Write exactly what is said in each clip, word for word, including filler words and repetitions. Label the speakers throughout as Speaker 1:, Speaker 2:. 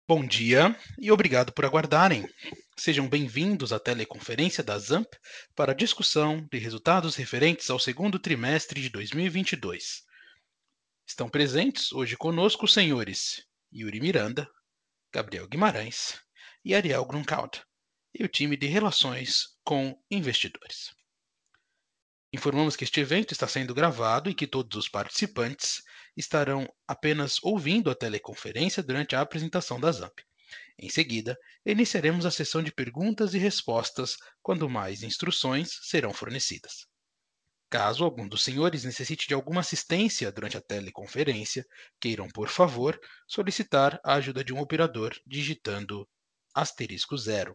Speaker 1: Bom dia e obrigado por aguardarem. Sejam bem-vindos à teleconferência da ZAMP para a discussão de resultados referentes ao segundo trimestre de dois mil e vinte e dois. Estão presentes hoje conosco os senhores Yuri Miranda, Gabriel Guimarães e Ariel Grunkaut, e o time de relações com investidores. Informamos que este evento está sendo gravado e que todos os participantes estarão apenas ouvindo a teleconferência durante a apresentação da ZAMP. Em seguida, iniciaremos a sessão de perguntas e respostas, quando mais instruções serão fornecidas. Caso algum dos senhores necessite de alguma assistência durante a teleconferência, queiram, por favor, solicitar a ajuda de um operador digitando asterisco zero.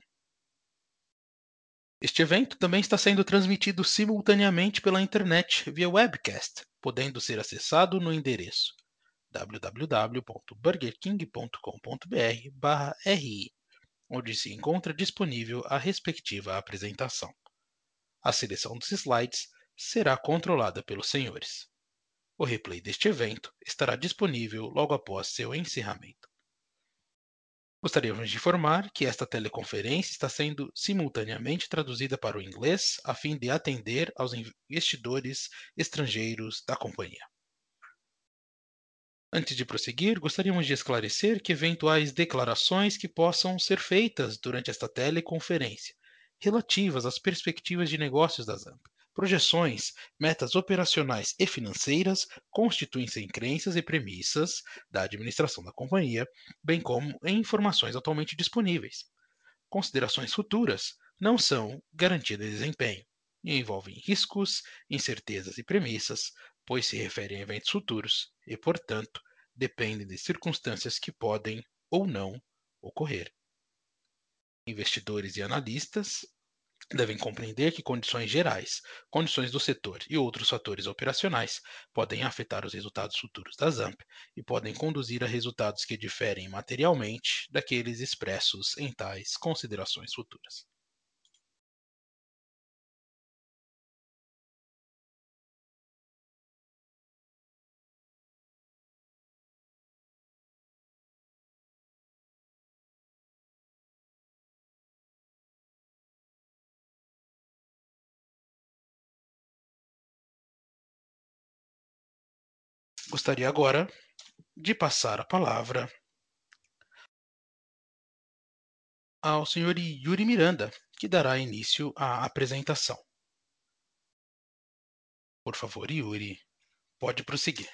Speaker 1: Este evento também está sendo transmitido simultaneamente pela internet via webcast, podendo ser acessado no endereço w w w ponto burger king ponto com ponto b r barra r i, onde se encontra disponível a respectiva apresentação. A seleção dos slides será controlada pelos senhores. O replay deste evento estará disponível logo após seu encerramento. Gostaríamos de informar que esta teleconferência está sendo simultaneamente traduzida para o inglês a fim de atender aos investidores estrangeiros da companhia. Antes de prosseguir, gostaríamos de esclarecer que eventuais declarações que possam ser feitas durante esta teleconferência, relativas às perspectivas de negócios da ZAMP, projeções, metas operacionais e financeiras, constituem-se em crenças e premissas da administração da companhia, bem como em informações atualmente disponíveis. Considerações futuras não são garantia de desempenho e envolvem riscos, incertezas e premissas, pois se referem a eventos futuros e, portanto, dependem de circunstâncias que podem ou não ocorrer. Investidores e analistas devem compreender que condições gerais, condições do setor e outros fatores operacionais podem afetar os resultados futuros da ZAMP e podem conduzir a resultados que diferem materialmente daqueles expressos em tais considerações futuras. Gostaria agora de passar a palavra ao senhor Yuri Miranda, que dará início à apresentação. Por favor, Yuri, pode prosseguir.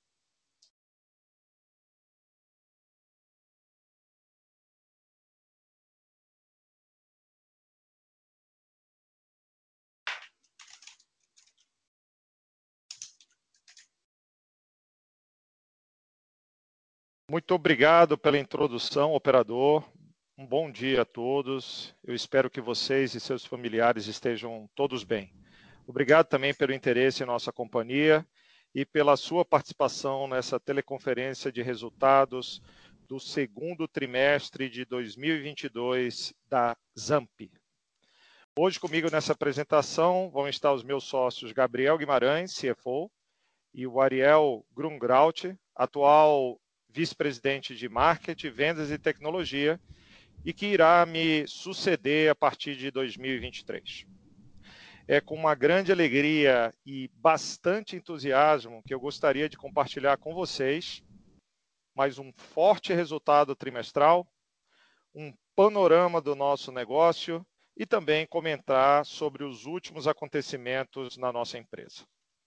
Speaker 2: Muito obrigado pela introdução, operador. Um bom dia a todos. Eu espero que vocês e seus familiares estejam todos bem. Obrigado também pelo interesse em nossa companhia e pela sua participação nessa teleconferência de resultados do segundo trimestre de dois mil e vinte e dois da ZAMP. Hoje comigo nessa apresentação vão estar os meus sócios Gabriel Guimarães, C F O, e o Ariel Grunkraut, atual vice-presidente de Marketing, Vendas e Tecnologia, e que irá me suceder a partir de dois mil e vinte e três. É com uma grande alegria e bastante entusiasmo que eu gostaria de compartilhar com vocês mais um forte resultado trimestral, um panorama do nosso negócio e também comentar sobre os últimos acontecimentos na nossa empresa.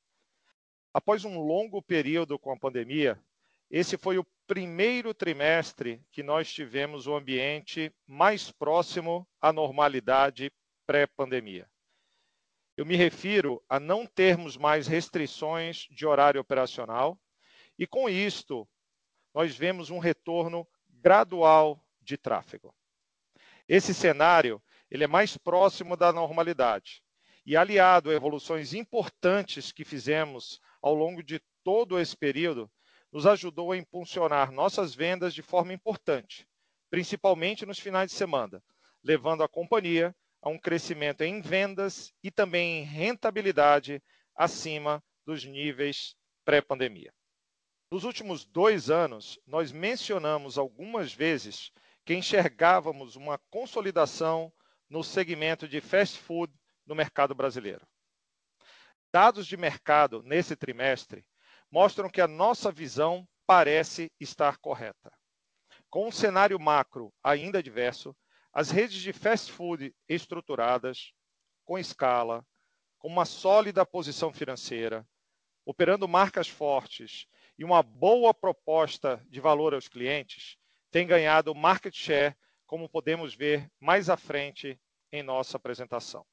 Speaker 2: Após um longo período com a pandemia, esse foi o primeiro trimestre que nós tivemos o ambiente mais próximo à normalidade pré-pandemia. Eu me refiro a não termos mais restrições de horário operacional e, com isto, nós vemos um retorno gradual de tráfego. Esse cenário ele é mais próximo da normalidade e, aliado a evoluções importantes que fizemos ao longo de todo esse período, nos ajudou a impulsionar nossas vendas de forma importante, principalmente nos finais de semana, levando a companhia a um crescimento em vendas e também em rentabilidade acima dos níveis pré-pandemia. Nos últimos dois anos, nós mencionamos algumas vezes que enxergávamos uma consolidação no segmento de fast food no mercado brasileiro. Dados de mercado nesse trimestre mostram que a nossa visão parece estar correta. Com um cenário macro ainda adverso, as redes de fast food estruturadas, com escala, com uma sólida posição financeira, operando marcas fortes e uma boa proposta de valor aos clientes, têm ganhado market share, como podemos ver mais à frente em nossa apresentação.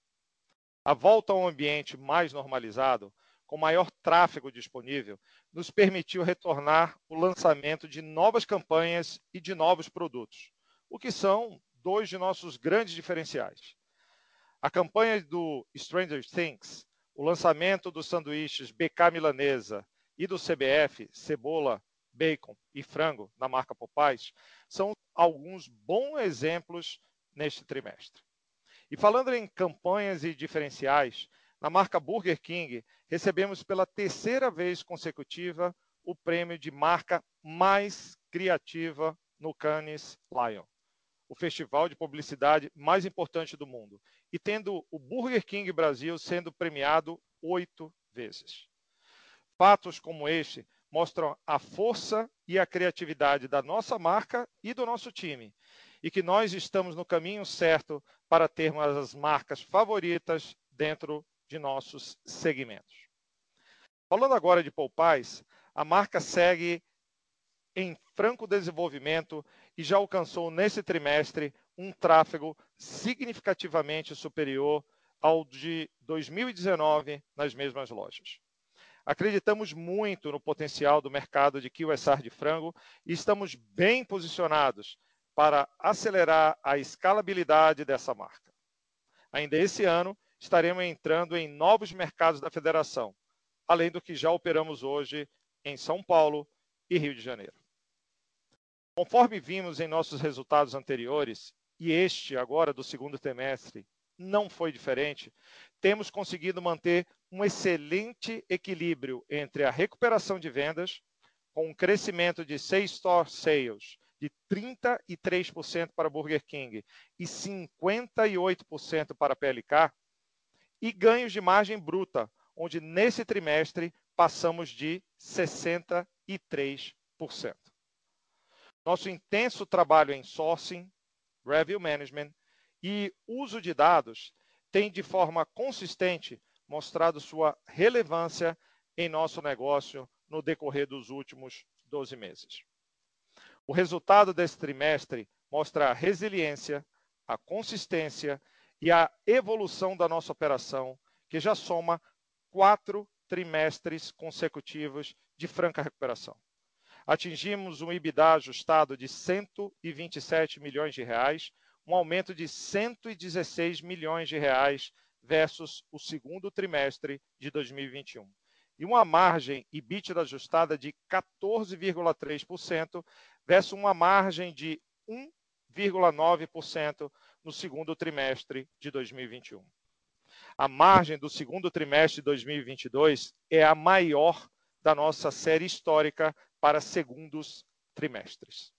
Speaker 2: A volta a um ambiente mais normalizado, com maior tráfego disponível, nos permitiu retornar o lançamento de novas campanhas e de novos produtos, o que são dois de nossos grandes diferenciais. A campanha do Stranger Things, o lançamento dos sanduíches B K Milanesa e do C B F, cebola, bacon e frango, na marca Popeyes, são alguns bons exemplos neste trimestre. E falando em campanhas e diferenciais, na marca Burger King, recebemos pela terceira vez consecutiva o prêmio de marca mais criativa no Cannes Lion, o festival de publicidade mais importante do mundo, e tendo o Burger King Brasil sendo premiado oito vezes. Fatos como este mostram a força e a criatividade da nossa marca e do nosso time, e que nós estamos no caminho certo para termos as marcas favoritas dentro de nossos segmentos. Falando agora de Popeyes, a marca segue em franco desenvolvimento e já alcançou nesse trimestre um tráfego significativamente superior ao de dois mil e dezenove nas mesmas lojas. Acreditamos muito no potencial do mercado de Q S R de frango e estamos bem posicionados para acelerar a escalabilidade dessa marca. Ainda esse ano, estaremos entrando em novos mercados da federação, além do que já operamos hoje em São Paulo e Rio de Janeiro. Conforme vimos em nossos resultados anteriores, e este agora do segundo trimestre não foi diferente, temos conseguido manter um excelente equilíbrio entre a recuperação de vendas, com um crescimento de same-store sales de trinta e três por cento para Burger King e cinquenta e oito por cento para P L K, e ganhos de margem bruta, onde nesse trimestre passamos de sessenta e três por cento. Nosso intenso trabalho em sourcing, revenue management e uso de dados tem de forma consistente mostrado sua relevância em nosso negócio no decorrer dos últimos doze meses. O resultado desse trimestre mostra a resiliência, a consistência e a evolução da nossa operação, que já soma quatro trimestres consecutivos de franca recuperação. Atingimos um EBITDA ajustado de cento e vinte e sete milhões de reais, um aumento de cento e dezesseis milhões de reais versus o segundo trimestre de dois mil e vinte e um. E uma margem EBITDA ajustada de quatorze vírgula três por cento versus uma margem de um vírgula nove por cento no segundo trimestre de dois mil e vinte e um. A margem do segundo trimestre de dois mil e vinte e dois é a maior da nossa série histórica para segundos trimestres.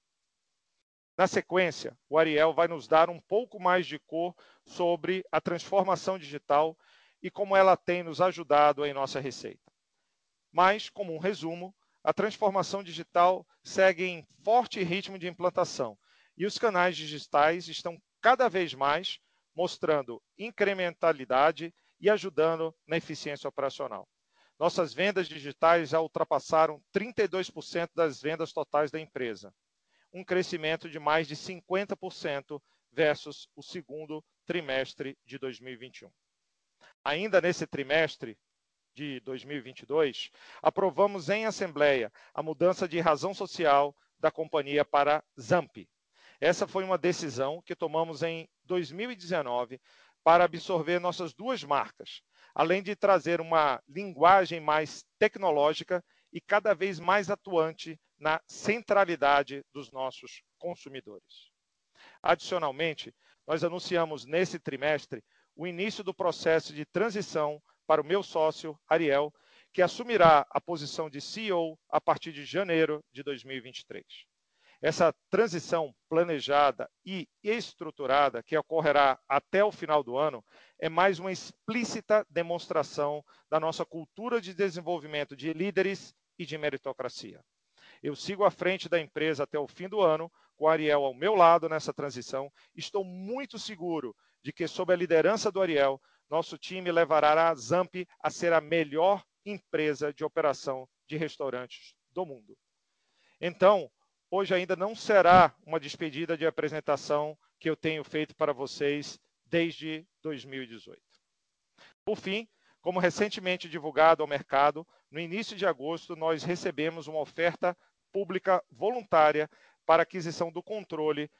Speaker 2: Na sequência, o Ariel vai nos dar um pouco mais de cor sobre a transformação digital e como ela tem nos ajudado em nossa receita. Mas, como um resumo, a transformação digital segue em forte ritmo de implantação e os canais digitais estão cada vez mais mostrando incrementalidade e ajudando na eficiência operacional. Nossas vendas digitais já ultrapassaram trinta e dois por cento das vendas totais da empresa, um crescimento de mais de cinquenta por cento versus o segundo trimestre de dois mil e vinte e um. Ainda nesse trimestre de dois mil e vinte e dois, aprovamos em assembleia a mudança de razão social da companhia para Zamp. Essa foi uma decisão que tomamos em dois mil e dezenove para absorver nossas duas marcas, além de trazer uma linguagem mais tecnológica e cada vez mais atuante na centralidade dos nossos consumidores. Adicionalmente, nós anunciamos nesse trimestre o início do processo de transição para o meu sócio, Ariel, que assumirá a posição de C E O a partir de janeiro de dois mil e vinte e três. Essa transição planejada e estruturada, que ocorrerá até o final do ano, é mais uma explícita demonstração da nossa cultura de desenvolvimento de líderes e de meritocracia. Eu sigo à frente da empresa até o fim do ano, com o Ariel ao meu lado nessa transição. Estou muito seguro de que, sob a liderança do Ariel, nosso time levará a Zamp a ser a melhor empresa de operação de restaurantes do mundo. Então, hoje ainda não será uma despedida de apresentação que eu tenho feito para vocês desde dois mil e dezoito. Por fim, como recentemente divulgado ao mercado, no início de agosto nós recebemos uma oferta pública voluntária para aquisição do controle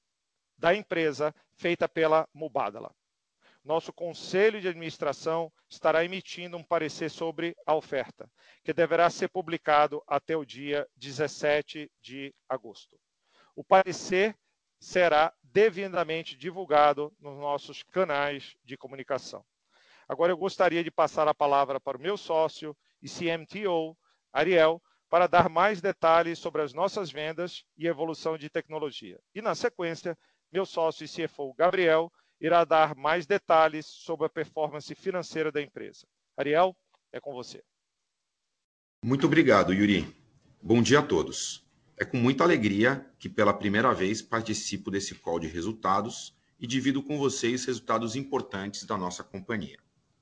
Speaker 2: da empresa feita pela Mubadala. Nosso conselho de administração estará emitindo um parecer sobre a oferta, que deverá ser publicado até o dia dezessete de agosto. O parecer será devidamente divulgado nos nossos canais de comunicação. Agora eu gostaria de passar a palavra para o meu sócio e C M T O, Ariel, para dar mais detalhes sobre as nossas vendas e evolução de tecnologia. E, na sequência, meu sócio e C F O, Gabriel, irá dar mais detalhes sobre a performance financeira da empresa. Ariel, é com você.
Speaker 3: Muito obrigado, Yuri. Bom dia a todos. É com muita alegria que pela primeira vez participo desse call de resultados e divido com vocês resultados importantes da nossa companhia.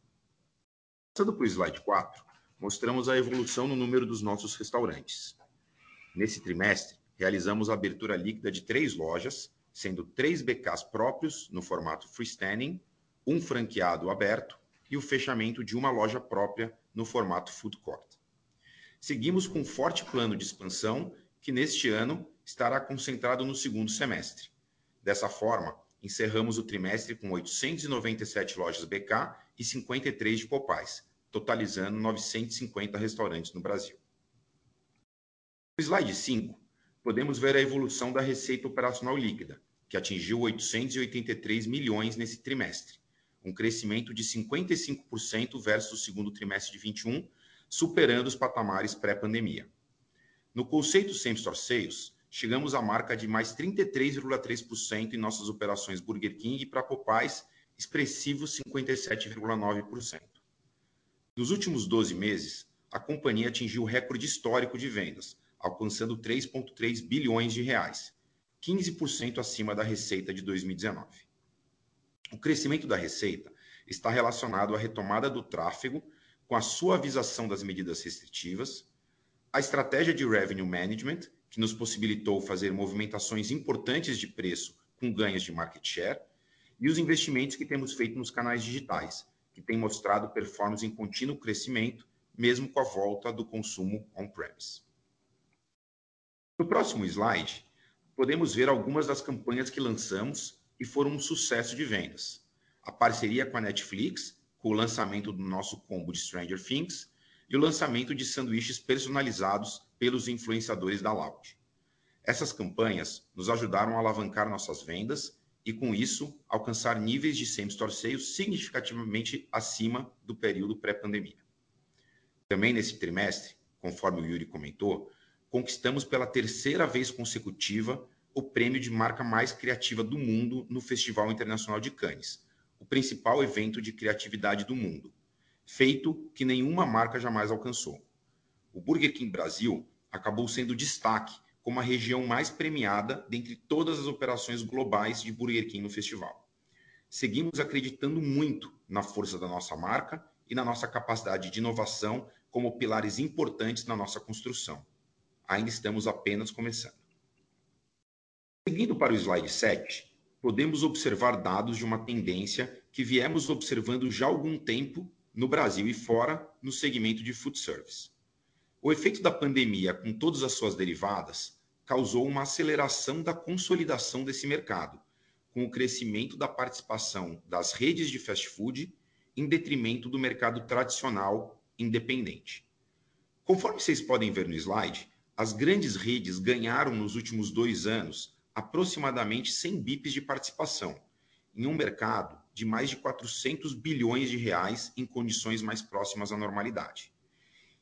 Speaker 3: Passando para o slide quatro, mostramos a evolução no número dos nossos restaurantes. Nesse trimestre, realizamos a abertura líquida de três lojas, sendo três B Ks próprios no formato freestanding, um franqueado aberto e o fechamento de uma loja própria no formato food court. Seguimos com um forte plano de expansão que neste ano estará concentrado no segundo semestre. Dessa forma, encerramos o trimestre com oitocentas e noventa e sete lojas B K e cinquenta e três de Popeyes, totalizando novecentos e cinquenta restaurantes no Brasil. No slide cinco, podemos ver a evolução da receita operacional líquida, que atingiu oitocentos e oitenta e três milhões nesse trimestre, um crescimento de cinquenta e cinco por cento versus o segundo trimestre de vinte e um, superando os patamares pré-pandemia. No conceito Same Store Sales, chegamos à marca de mais trinta e três vírgula três por cento em nossas operações Burger King e para Popeyes, expressivos cinquenta e sete vírgula nove por cento. Nos últimos doze meses, a companhia atingiu o recorde histórico de vendas, alcançando três vírgula três bilhões de reais, quinze por cento acima da receita de dois mil e dezenove. O crescimento da receita está relacionado à retomada do tráfego com a suavização das medidas restritivas, a estratégia de revenue management, que nos possibilitou fazer movimentações importantes de preço com ganhos de market share, e os investimentos que temos feito nos canais digitais, que têm mostrado performance em contínuo crescimento, mesmo com a volta do consumo on-premise. No próximo slide, podemos ver algumas das campanhas que lançamos e foram um sucesso de vendas. A parceria com a Netflix, com o lançamento do nosso combo de Stranger Things, e o lançamento de sanduíches personalizados pelos influenciadores da Loud. Essas campanhas nos ajudaram a alavancar nossas vendas e, com isso, alcançar níveis de Same Store Sales significativamente acima do período pré-pandemia. Também nesse trimestre, conforme o Yuri comentou, conquistamos pela terceira vez consecutiva o prêmio de marca mais criativa do mundo no Festival Internacional de Cannes, o principal evento de criatividade do mundo, feito que nenhuma marca jamais alcançou. O Burger King Brasil acabou sendo destaque como a região mais premiada dentre todas as operações globais de Burger King no festival. Seguimos acreditando muito na força da nossa marca e na nossa capacidade de inovação como pilares importantes na nossa construção. Ainda estamos apenas começando. Seguindo para o slide sete, podemos observar dados de uma tendência que viemos observando já há algum tempo no Brasil e fora, no segmento de food service. O efeito da pandemia, com todas as suas derivadas, causou uma aceleração da consolidação desse mercado, com o crescimento da participação das redes de fast food em detrimento do mercado tradicional independente. Conforme vocês podem ver no slide, as grandes redes ganharam nos últimos dois anos aproximadamente cem bips de participação, em um mercado de mais de quatrocentos bilhões de reais em condições mais próximas à normalidade.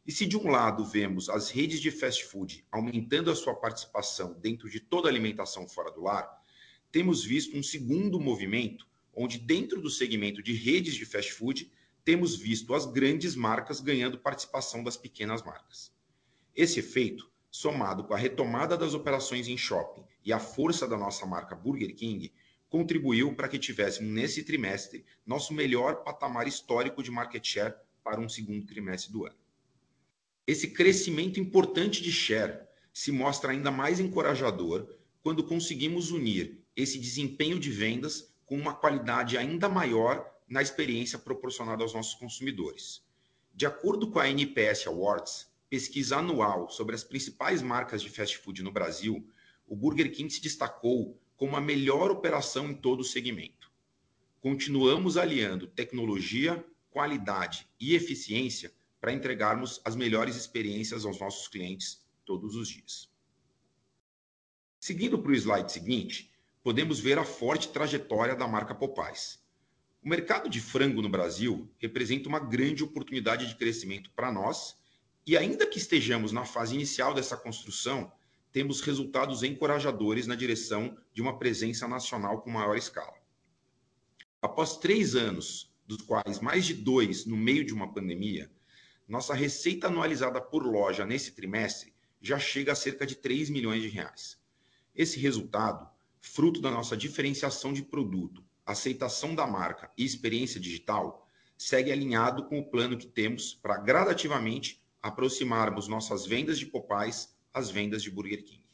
Speaker 3: E se de um lado vemos as redes de fast food aumentando a sua participação dentro de toda a alimentação fora do lar, temos visto um segundo movimento, onde dentro do segmento de redes de fast food, temos visto as grandes marcas ganhando participação das pequenas marcas. Esse efeito, somado com a retomada das operações em shopping e a força da nossa marca Burger King, contribuiu para que tivéssemos nesse trimestre nosso melhor patamar histórico de market share para um segundo trimestre do ano. Esse crescimento importante de share se mostra ainda mais encorajador quando conseguimos unir esse desempenho de vendas com uma qualidade ainda maior na experiência proporcionada aos nossos consumidores. De acordo com a N P S Awards, pesquisa anual sobre as principais marcas de fast food no Brasil, o Burger King se destacou como a melhor operação em todo o segmento. Continuamos aliando tecnologia, qualidade e eficiência para entregarmos as melhores experiências aos nossos clientes todos os dias. Seguindo para o slide seguinte, podemos ver a forte trajetória da marca Popeyes. O mercado de frango no Brasil representa uma grande oportunidade de crescimento para nós e, ainda que estejamos na fase inicial dessa construção, temos resultados encorajadores na direção de uma presença nacional com maior escala. Após três anos, dos quais mais de dois no meio de uma pandemia, nossa receita anualizada por loja nesse trimestre já chega a cerca de três milhões de reais. Esse resultado, fruto da nossa diferenciação de produto, aceitação da marca e experiência digital, segue alinhado com o plano que temos para gradativamente aproximarmos nossas vendas de Popeyes às vendas de Burger King.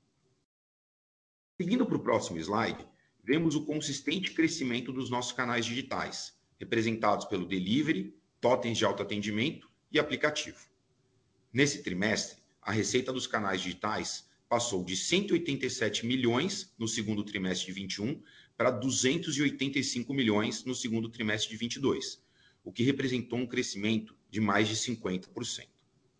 Speaker 3: Seguindo para o próximo slide, vemos o consistente crescimento dos nossos canais digitais, representados pelo delivery, totens de autoatendimento e aplicativo. Nesse trimestre, a receita dos canais digitais passou de cento e oitenta e sete milhões no segundo trimestre de vinte e um para duzentos e oitenta e cinco milhões no segundo trimestre de vinte e dois, o que representou um crescimento de mais de cinquenta por cento.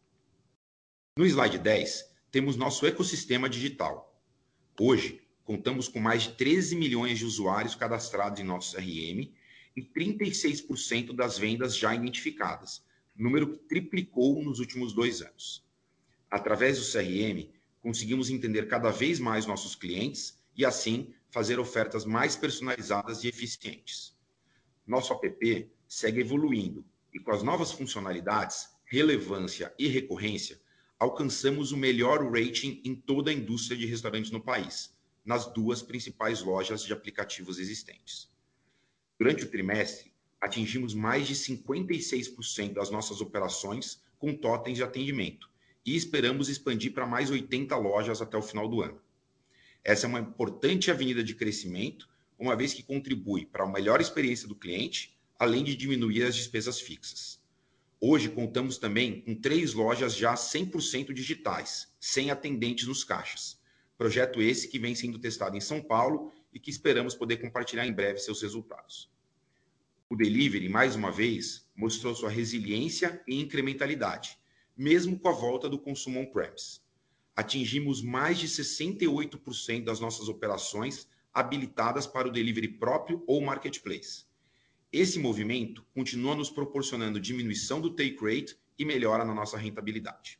Speaker 3: No slide dez, temos nosso ecossistema digital. Hoje, contamos com mais de treze milhões de usuários cadastrados em nosso C R M e trinta e seis por cento das vendas já identificadas, número que triplicou nos últimos dois anos. Através do C R M, conseguimos entender cada vez mais nossos clientes e, assim, fazer ofertas mais personalizadas e eficientes. Nosso app segue evoluindo e, com as novas funcionalidades, relevância e recorrência, alcançamos o melhor rating em toda a indústria de restaurantes no país, nas duas principais lojas de aplicativos existentes. Durante o trimestre, atingimos mais de cinquenta e seis por cento das nossas operações com totens de atendimento e esperamos expandir para mais oitenta lojas até o final do ano. Essa é uma importante avenida de crescimento, uma vez que contribui para a melhor experiência do cliente, além de diminuir as despesas fixas. Hoje contamos também com três lojas já cem por cento digitais, sem atendentes nos caixas. Projeto esse que vem sendo testado em São Paulo e que esperamos poder compartilhar em breve seus resultados. O delivery, mais uma vez, mostrou sua resiliência e incrementalidade, mesmo com a volta do consumo on-premise. Atingimos mais de sessenta e oito por cento das nossas operações habilitadas para o delivery próprio ou marketplace. Esse movimento continua nos proporcionando diminuição do take rate e melhora na nossa rentabilidade.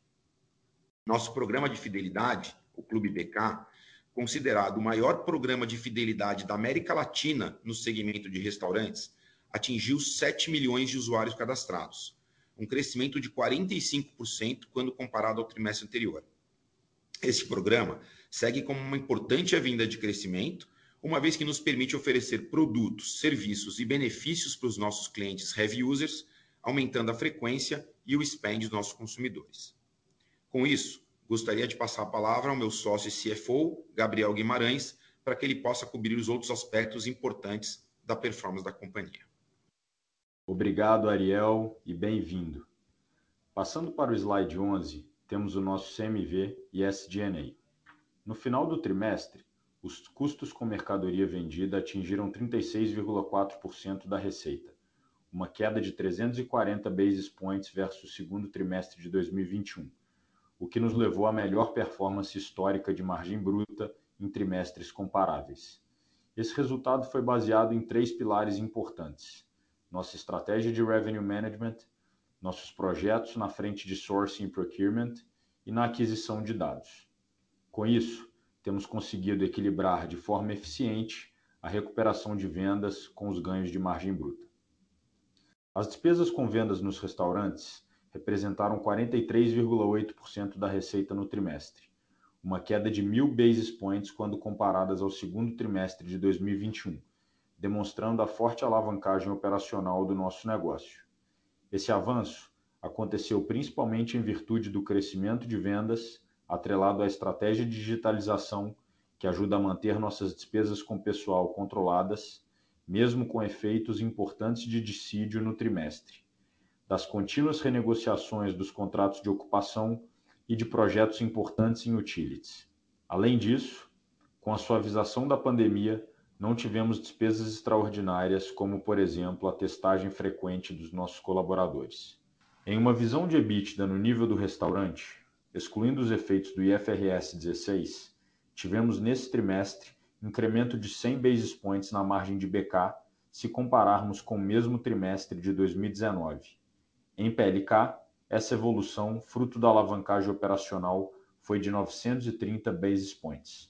Speaker 3: Nosso programa de fidelidade, o Clube B K, considerado o maior programa de fidelidade da América Latina no segmento de restaurantes, atingiu sete milhões de usuários cadastrados, um crescimento de quarenta e cinco por cento quando comparado ao trimestre anterior. Esse programa segue como uma importante avenida de crescimento, uma vez que nos permite oferecer produtos, serviços e benefícios para os nossos clientes heavy users, aumentando a frequência e o spend dos nossos consumidores. Com isso, gostaria de passar a palavra ao meu sócio e C F O, Gabriel Guimarães, para que ele possa cobrir os outros aspectos importantes da performance da companhia.
Speaker 4: Obrigado, Ariel, e bem-vindo. Passando para o slide onze, temos o nosso C M V e S G and A. No final do trimestre, os custos com mercadoria vendida atingiram trinta e seis vírgula quatro por cento da receita, uma queda de trezentos e quarenta basis points versus o segundo trimestre de dois mil e vinte e um, o que nos levou à melhor performance histórica de margem bruta em trimestres comparáveis. Esse resultado foi baseado em três pilares importantes: nossa estratégia de revenue management, nossos projetos na frente de sourcing e procurement e na aquisição de dados. Com isso, temos conseguido equilibrar de forma eficiente a recuperação de vendas com os ganhos de margem bruta. As despesas com vendas nos restaurantes representaram quarenta e três vírgula oito por cento da receita no trimestre, uma queda de mil basis points quando comparadas ao segundo trimestre de dois mil e vinte e um, demonstrando a forte alavancagem operacional do nosso negócio. Esse avanço aconteceu principalmente em virtude do crescimento de vendas, atrelado à estratégia de digitalização, que ajuda a manter nossas despesas com pessoal controladas, mesmo com efeitos importantes de dissídio no trimestre, das contínuas renegociações dos contratos de ocupação e de projetos importantes em utilities. Além disso, com a suavização da pandemia, não tivemos despesas extraordinárias, como, por exemplo, a testagem frequente dos nossos colaboradores. Em uma visão de EBITDA no nível do restaurante, excluindo os efeitos do I F R S dezesseis, tivemos nesse trimestre incremento de cem basis points na margem de B K se compararmos com o mesmo trimestre de dois mil e dezenove. Em P L K, essa evolução, fruto da alavancagem operacional, foi de novecentos e trinta basis points.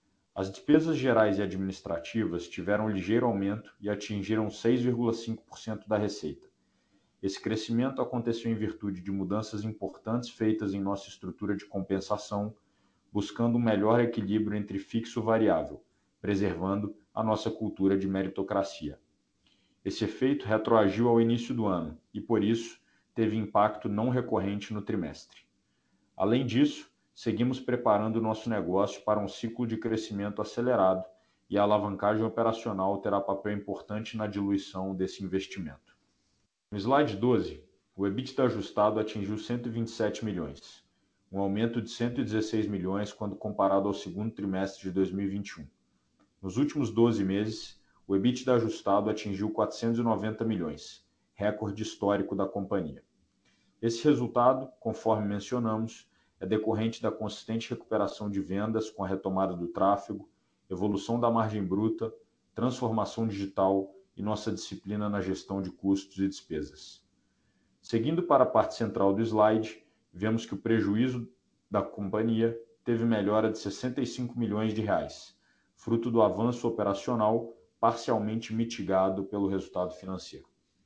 Speaker 4: As despesas gerais e administrativas tiveram ligeiro aumento e atingiram seis vírgula cinco por cento da receita. Esse crescimento aconteceu em virtude de mudanças importantes feitas em nossa estrutura de compensação, buscando um melhor equilíbrio entre fixo e variável, preservando a nossa cultura de meritocracia. Esse efeito retroagiu ao início do ano e, por isso, teve impacto não recorrente no trimestre. Além disso, seguimos preparando o nosso negócio para um ciclo de crescimento acelerado e a alavancagem operacional terá papel importante na diluição desse investimento. No slide doze, o EBITDA ajustado atingiu cento e vinte e sete milhões, um aumento de cento e dezesseis milhões quando comparado ao segundo trimestre de dois mil e vinte e um. Nos últimos doze meses, o EBITDA ajustado atingiu quatrocentos e noventa milhões, recorde histórico da companhia. Esse resultado, conforme mencionamos, é decorrente da consistente recuperação de vendas com a retomada do tráfego, evolução da margem bruta, transformação digital e nossa disciplina na gestão de custos e despesas. Seguindo para a parte central do slide, vemos que o prejuízo da companhia teve melhora de sessenta e cinco milhões de reais, fruto do avanço operacional parcialmente mitigado pelo resultado financeiro.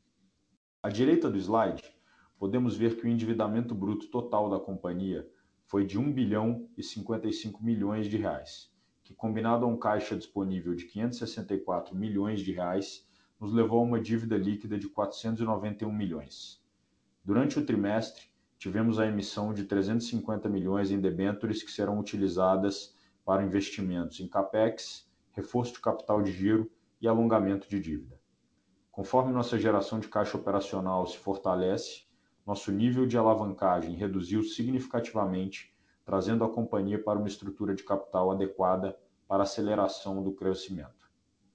Speaker 4: À direita do slide, podemos ver que o endividamento bruto total da companhia foi de um bilhão e cinquenta e cinco milhões de reais, que combinado a um caixa disponível de quinhentos e sessenta e quatro milhões de reais, nos levou a uma dívida líquida de quatrocentos e noventa e um milhões. Durante o trimestre, tivemos a emissão de trezentos e cinquenta milhões em debêntures que serão utilizadas para investimentos em CAPEX, reforço de capital de giro e alongamento de dívida. Conforme nossa geração de caixa operacional se fortalece, nosso nível de alavancagem reduziu significativamente, trazendo a companhia para uma estrutura de capital adequada para a aceleração do crescimento.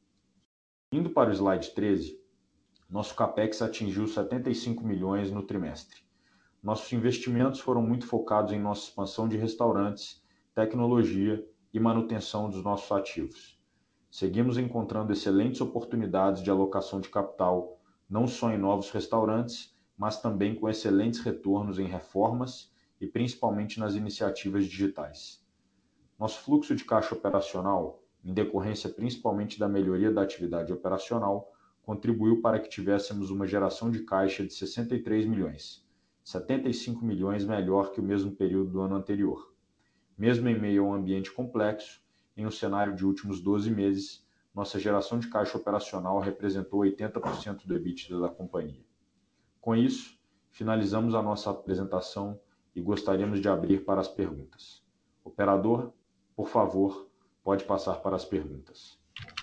Speaker 4: Indo para o slide treze, nosso CAPEX atingiu setenta e cinco milhões no trimestre. Nossos investimentos foram muito focados em nossa expansão de restaurantes, tecnologia e manutenção dos nossos ativos. Seguimos encontrando excelentes oportunidades de alocação de capital, não só em novos restaurantes, mas também com excelentes retornos em reformas e principalmente nas iniciativas digitais. Nosso fluxo de caixa operacional, em decorrência principalmente da melhoria da atividade operacional, contribuiu para que tivéssemos uma geração de caixa de sessenta e três milhões, setenta e cinco milhões melhor que o mesmo período do ano anterior. Mesmo em meio a um ambiente complexo, em um cenário de últimos doze meses, nossa geração de caixa operacional representou oitenta por cento do EBITDA da companhia. Com isso, finalizamos a nossa apresentação e gostaríamos de abrir para as perguntas. Operador, por favor, pode passar para as perguntas.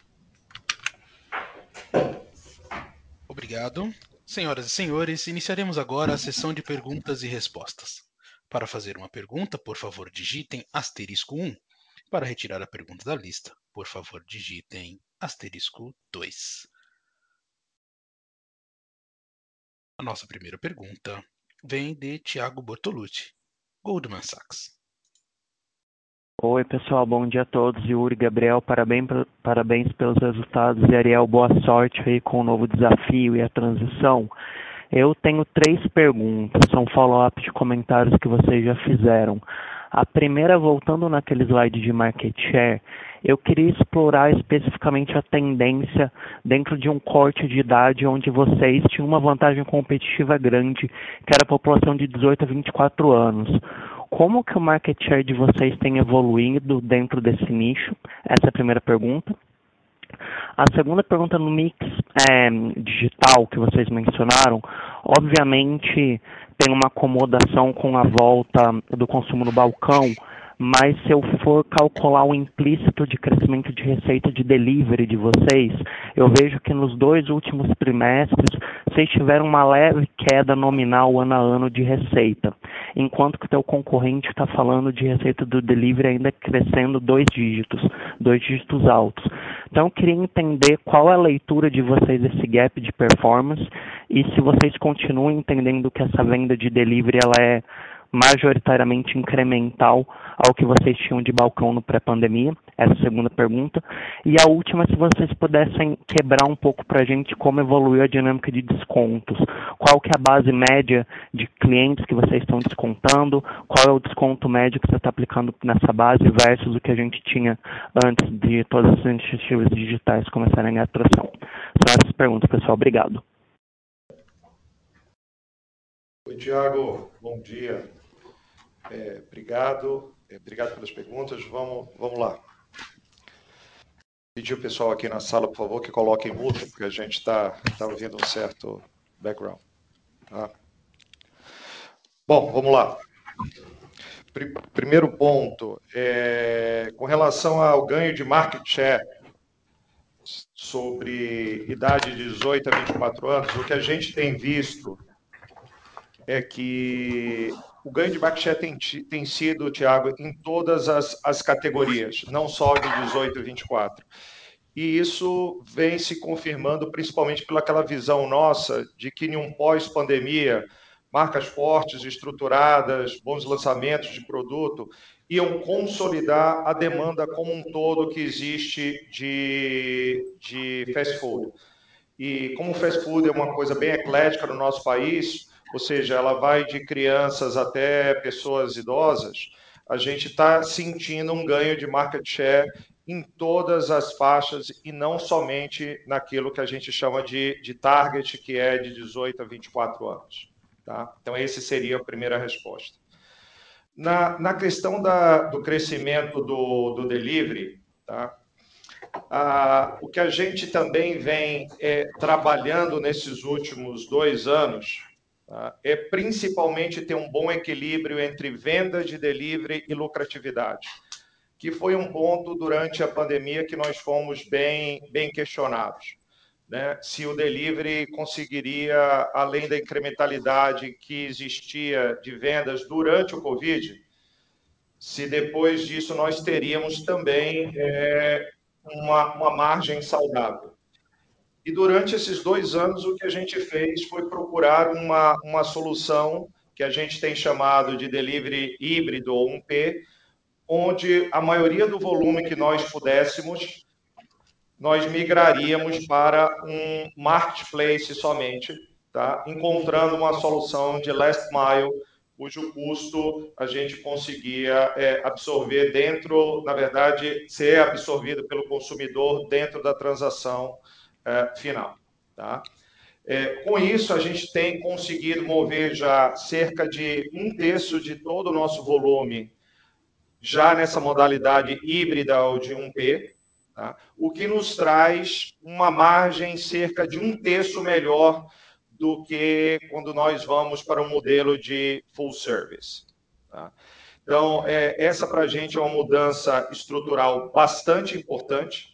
Speaker 1: Obrigado. Senhoras e senhores, iniciaremos agora a sessão de perguntas e respostas. Para fazer uma pergunta, por favor, digitem asterisco um. Para retirar a pergunta da lista, por favor, digitem asterisco dois. A nossa primeira pergunta vem de Thiago Bortolucci, Goldman Sachs.
Speaker 5: Oi, pessoal, bom dia a todos. Yuri, Gabriel, parabéns, parabéns pelos resultados. E Ariel, boa sorte aí com o novo desafio e a transição. Eu tenho três perguntas, são follow-up de comentários que vocês já fizeram. A primeira, voltando naquele slide de market share, eu queria explorar especificamente a tendência dentro de um corte de idade onde vocês tinham uma vantagem competitiva grande, que era a população de dezoito a vinte e quatro anos. Como que o market share de vocês tem evoluído dentro desse nicho? Essa é a primeira pergunta. A segunda pergunta no mix é, digital que vocês mencionaram, obviamente tem uma acomodação com a volta do consumo no balcão, mas se eu for calcular o implícito de crescimento de receita de delivery de vocês, eu vejo que nos dois últimos trimestres vocês tiveram uma leve queda nominal ano a ano de receita, enquanto que o teu concorrente está falando de receita do delivery ainda crescendo dois dígitos, dois dígitos altos. Então eu queria entender qual é a leitura de vocês desse gap de performance e se vocês continuam entendendo que essa venda de delivery ela é majoritariamente incremental ao que vocês tinham de balcão no pré-pandemia? Essa é a segunda pergunta. E a última, se vocês pudessem quebrar um pouco para a gente como evoluiu a dinâmica de descontos. Qual que é a base média de clientes que vocês estão descontando? Qual é o desconto médio que você está aplicando nessa base versus o que a gente tinha antes de todas as iniciativas digitais começarem a ganhar atração? São essas perguntas, pessoal. Obrigado.
Speaker 2: Oi, Tiago. Bom dia. É, obrigado. É, obrigado pelas perguntas. Vamos, vamos lá. Pedir o pessoal aqui na sala, por favor, que coloquem mudo, porque a gente está tá ouvindo um certo background. Tá? Bom, vamos lá. Primeiro ponto, é, com relação ao ganho de market share sobre idade de dezoito a vinte e quatro anos, o que a gente tem visto é que o ganho de market share tem, tem sido, Tiago, em todas as, as categorias, não só de dezoito a vinte e quatro. E isso vem se confirmando principalmente pelaquela visão nossa de que em um pós-pandemia, marcas fortes, estruturadas, bons lançamentos de produto, iam consolidar a demanda como um todo que existe de, de fast food. E como o fast food é uma coisa bem eclética no nosso país, ou seja, ela vai de crianças até pessoas idosas, a gente está sentindo um ganho de market share em todas as faixas e não somente naquilo que a gente chama de, de target, que é de dezoito a vinte e quatro anos. Tá? Então, essa seria a primeira resposta. Na, na questão da, do crescimento do, do delivery, tá? Ah, o que a gente também vem é, trabalhando nesses últimos dois anos tá? É principalmente ter um bom equilíbrio entre venda de delivery e lucratividade, que foi um ponto durante a pandemia que nós fomos bem, bem questionados. Né? Se o delivery conseguiria, além da incrementalidade que existia de vendas durante o Covid, se depois disso nós teríamos também é, uma, uma margem saudável. E durante esses dois anos, o que a gente fez foi procurar uma, uma solução que a gente tem chamado de delivery híbrido ou um P, onde a maioria do volume que nós pudéssemos, nós migraríamos para um marketplace somente, tá? Encontrando uma solução de last mile, cujo custo a gente conseguia é, absorver dentro, na verdade, ser absorvido pelo consumidor dentro da transação é, final. Tá? É, com isso, a gente tem conseguido mover já cerca de um terço de todo o nosso volume já nessa modalidade híbrida ou de um P, tá? O que nos traz uma margem cerca de um terço melhor do que quando nós vamos para um modelo de full service. Tá? Então, é, essa para a gente é uma mudança estrutural bastante importante.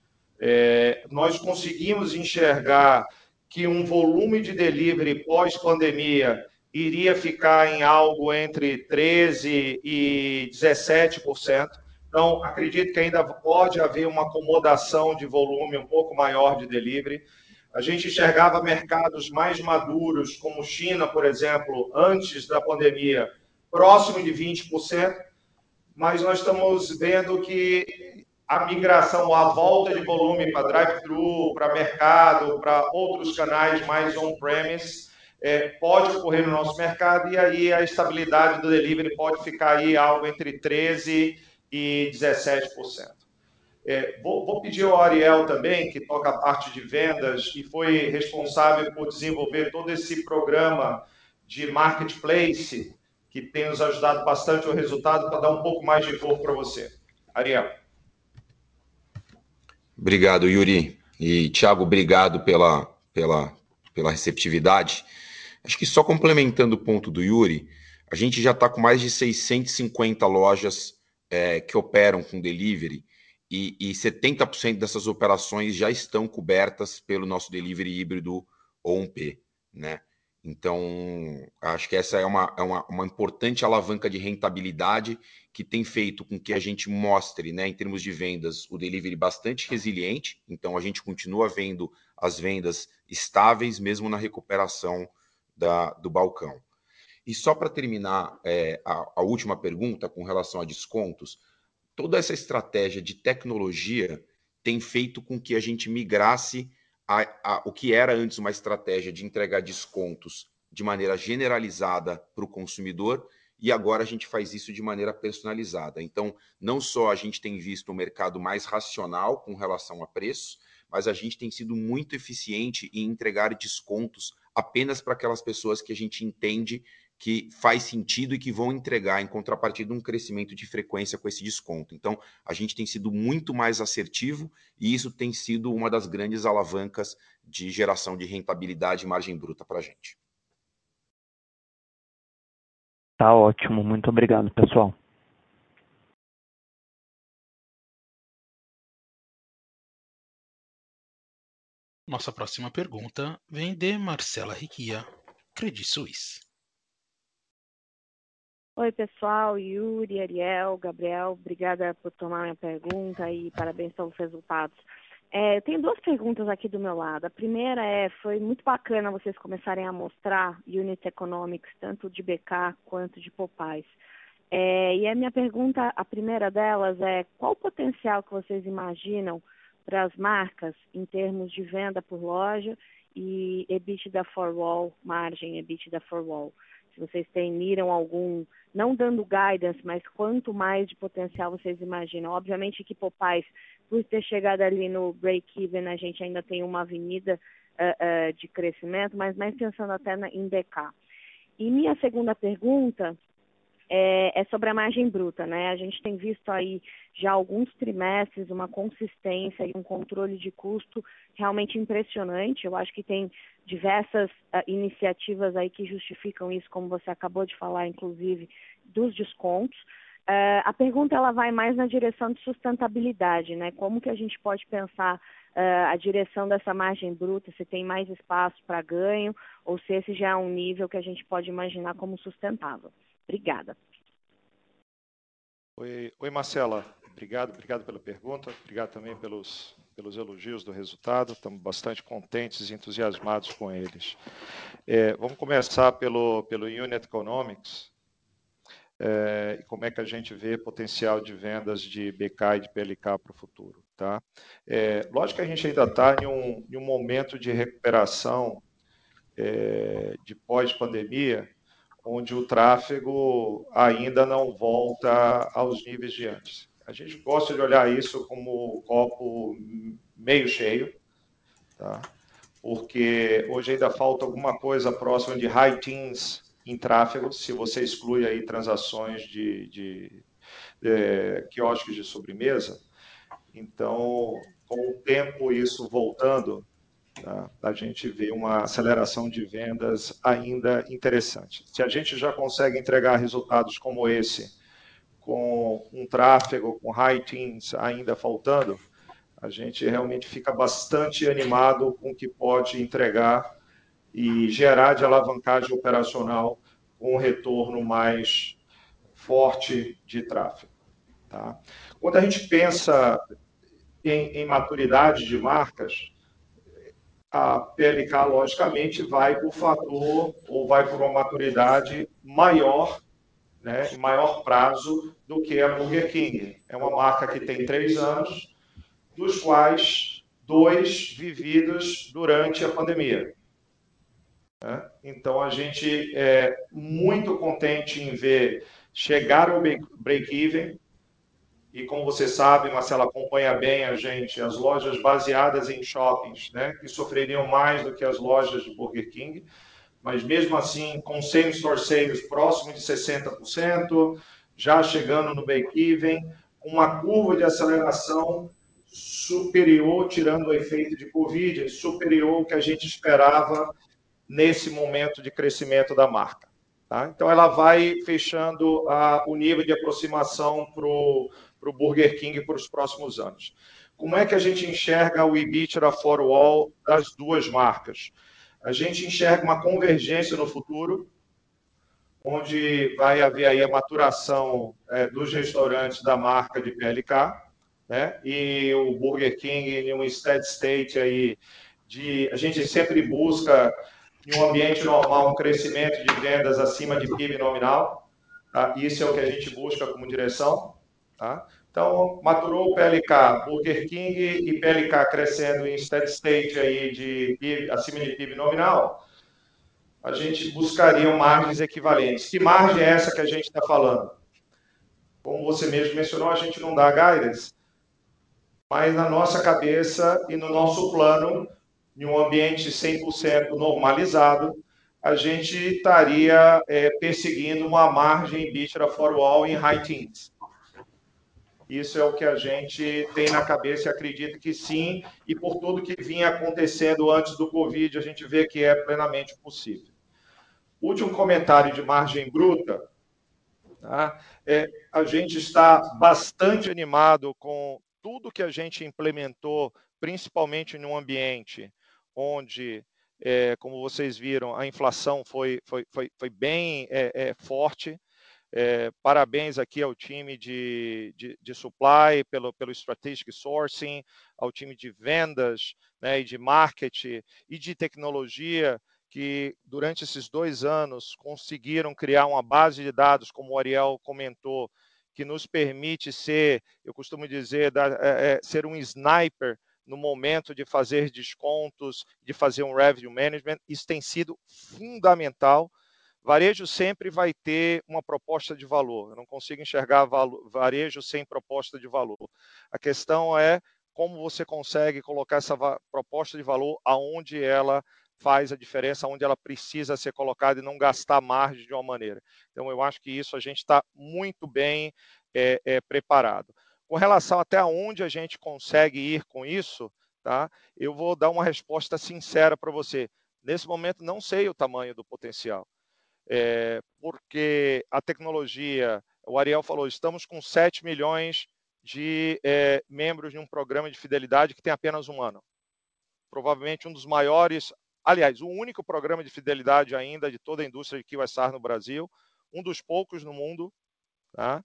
Speaker 2: É, nós conseguimos enxergar que um volume de delivery pós-pandemia iria ficar em algo entre treze por cento e dezessete por cento. Então, acredito que ainda pode haver uma acomodação de volume um pouco maior de delivery. A gente enxergava mercados mais maduros, como China, por exemplo, antes da pandemia, próximo de vinte por cento, mas nós estamos vendo que a migração, a volta de volume para drive-thru, para mercado, para outros canais mais on-premise, é, pode ocorrer no nosso mercado, e aí a estabilidade do delivery pode ficar aí algo entre treze por cento e dezessete por cento. É, vou, vou pedir ao Ariel também, que toca a parte de vendas e foi responsável por desenvolver todo esse programa de marketplace, que tem nos ajudado bastante o resultado, para dar um pouco mais de corpo para você. Ariel.
Speaker 3: Obrigado, Yuri. E, Thiago, obrigado pela, pela, pela receptividade. Acho que só complementando o ponto do Yuri, a gente já está com mais de seiscentas e cinquenta lojas é, que operam com delivery e, e setenta por cento dessas operações já estão cobertas pelo nosso delivery híbrido O um P, né? Então, acho que essa é uma, é uma, uma importante alavanca de rentabilidade que tem feito com que a gente mostre, né, em termos de vendas, o delivery bastante resiliente. Então, a gente continua vendo as vendas estáveis, mesmo na recuperação da, do balcão. E só para terminar é, a, a última pergunta com relação a descontos, toda essa estratégia de tecnologia tem feito com que a gente migrasse a, a, o que era antes uma estratégia de entregar descontos de maneira generalizada para o consumidor, e agora a gente faz isso de maneira personalizada. Então, não só a gente tem visto um mercado mais racional com relação a preços, mas a gente tem sido muito eficiente em entregar descontos apenas para aquelas pessoas que a gente entende que faz sentido e que vão entregar em contrapartida um crescimento de frequência com esse desconto. Então, a gente tem sido muito mais assertivo e isso tem sido uma das grandes alavancas de geração de rentabilidade e margem bruta para a gente.
Speaker 5: Tá ótimo, muito obrigado, pessoal.
Speaker 1: Nossa próxima pergunta vem de Marcela Riquia, Credit Suisse.
Speaker 6: Oi, pessoal, Yuri, Ariel, Gabriel, obrigada por tomar minha pergunta e parabéns pelos resultados. É, eu tenho duas perguntas aqui do meu lado. A primeira é, foi muito bacana vocês começarem a mostrar unit economics, tanto de B K quanto de Popeyes. É, e a minha pergunta, a primeira delas é, qual o potencial que vocês imaginam para as marcas em termos de venda por loja e EBITDA for wall, margem EBITDA for wall? Se vocês têm, miram algum, não dando guidance, mas quanto mais de potencial vocês imaginam. Obviamente que Popeyes, por ter chegado ali no break-even, a gente ainda tem uma avenida uh, uh, de crescimento, mas mais pensando até na, em B K. E minha segunda pergunta é, é sobre a margem bruta, né? A gente tem visto aí já alguns trimestres uma consistência e um controle de custo realmente impressionante. Eu acho que tem diversas uh, iniciativas aí que justificam isso, como você acabou de falar, inclusive, dos descontos. Uh, a pergunta ela vai mais na direção de sustentabilidade, né? Como que a gente pode pensar uh, a direção dessa margem bruta, se tem mais espaço para ganho, ou se esse já é um nível que a gente pode imaginar como sustentável. Obrigada.
Speaker 2: Oi, oi, Marcela. Obrigado, obrigado pela pergunta. Obrigado também pelos, pelos elogios do resultado. Estamos bastante contentes e entusiasmados com eles. É, vamos começar pelo, pelo Unit Economics. É, e como é que a gente vê potencial de vendas de B K e de P L K para o futuro. Tá? É, lógico que a gente ainda está em um, em um momento de recuperação é, de pós-pandemia, onde o tráfego ainda não volta aos níveis de antes. A gente gosta de olhar isso como o copo meio cheio, tá? Porque hoje ainda falta alguma coisa próxima de high teens em tráfego, se você exclui aí transações de, de, de quiosques de sobremesa. Então, com o tempo isso voltando, tá, a gente vê uma aceleração de vendas ainda interessante. Se a gente já consegue entregar resultados como esse, com um tráfego, com high teens ainda faltando, a gente realmente fica bastante animado com o que pode entregar e gerar de alavancagem operacional com um retorno mais forte de tráfego. Tá? Quando a gente pensa em, em maturidade de marcas, a P L K, logicamente, vai por fator ou vai por uma maturidade maior, né, em maior prazo do que a Burger King. É uma marca que tem três anos, dos quais dois vividos durante a pandemia. né? Então, a gente é muito contente em ver chegar ao break-even. E como você sabe, Marcelo, acompanha bem a gente, as lojas baseadas em shoppings, né, que sofreriam mais do que as lojas de Burger King, mas mesmo assim, com same-store sales próximo de sessenta por cento, já chegando no break-even, uma curva de aceleração superior, tirando o efeito de Covid, superior ao que a gente esperava nesse momento de crescimento da marca. Tá? Então, ela vai fechando a, o nível de aproximação para o Burger King para os próximos anos. Como é que a gente enxerga o EBITDA for all das duas marcas? A gente enxerga uma convergência no futuro, onde vai haver aí a maturação é, dos restaurantes da marca de P L K, né? E o Burger King em um steady state aí de... A gente sempre busca, em um ambiente normal, um crescimento de vendas acima de P I B nominal. Tá? Isso é o que a gente busca como direção. Tá? Então, maturou o P L K, Burger King e P L K crescendo em steady state aí de P I B, acima de P I B nominal, a gente buscaria margens equivalentes. Que margem é essa que a gente está falando? Como você mesmo mencionou, a gente não dá guidance, mas na nossa cabeça e no nosso plano, em um ambiente cem por cento normalizado, a gente estaria é, perseguindo uma margem EBITDA for all em high teens. Isso é o que a gente tem na cabeça e acredita que sim, e por tudo que vinha acontecendo antes do Covid, a gente vê que é plenamente possível. Último comentário de margem bruta. Tá? É, a gente está bastante animado com tudo que a gente implementou, principalmente em um ambiente onde, é, como vocês viram, a inflação foi, foi, foi, foi bem é, é, forte. É, parabéns aqui ao time de, de, de supply pelo, pelo strategic sourcing, ao time de vendas, né, e de marketing e de tecnologia, que durante esses dois anos conseguiram criar uma base de dados, como o Ariel comentou, que nos permite ser, eu costumo dizer, da, é, ser um sniper no momento de fazer descontos, de fazer um revenue management. Isso tem sido fundamental. Varejo sempre vai ter uma proposta de valor. Eu não consigo enxergar varejo sem proposta de valor. A questão é como você consegue colocar essa proposta de valor aonde ela faz a diferença, onde ela precisa ser colocada e não gastar margem de uma maneira. Então, eu acho que isso a gente está muito bem é, é, preparado. Com relação até onde a gente consegue ir com isso, tá? Eu vou dar uma resposta sincera para você. Nesse momento, não sei o tamanho do potencial. É, porque a tecnologia, o Ariel falou, estamos com sete milhões de é, membros de um programa de fidelidade que tem apenas um ano. Provavelmente um dos maiores, aliás, o único programa de fidelidade ainda de toda a indústria de Q S R no Brasil, um dos poucos no mundo, tá?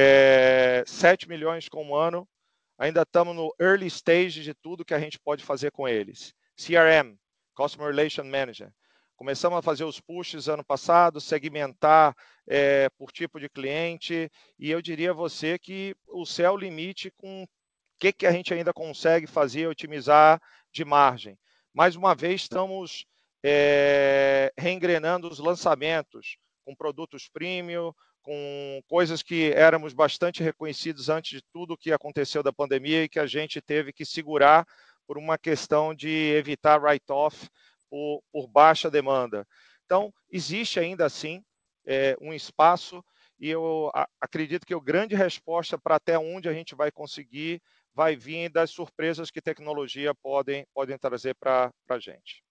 Speaker 2: É, sete milhões com um ano, ainda estamos no early stage de tudo que a gente pode fazer com eles. C R M, Customer Relation Manager. Começamos a fazer os pushes ano passado, segmentar é, por tipo de cliente, e eu diria a você que o céu é o limite com o que, que a gente ainda consegue fazer, otimizar de margem. Mais uma vez, estamos é, reengrenando os lançamentos com produtos premium, com coisas que éramos bastante reconhecidos antes de tudo que aconteceu da pandemia e que a gente teve que segurar por uma questão de evitar write-off por, por baixa demanda. Então, existe ainda assim é, um espaço e eu a, acredito que a grande resposta para até onde a gente vai conseguir vai vir das surpresas que tecnologia podem, podem trazer para a gente.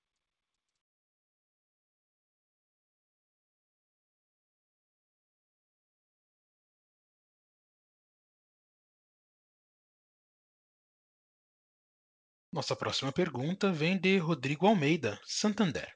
Speaker 1: Nossa próxima pergunta vem de Rodrigo Almeida, Santander.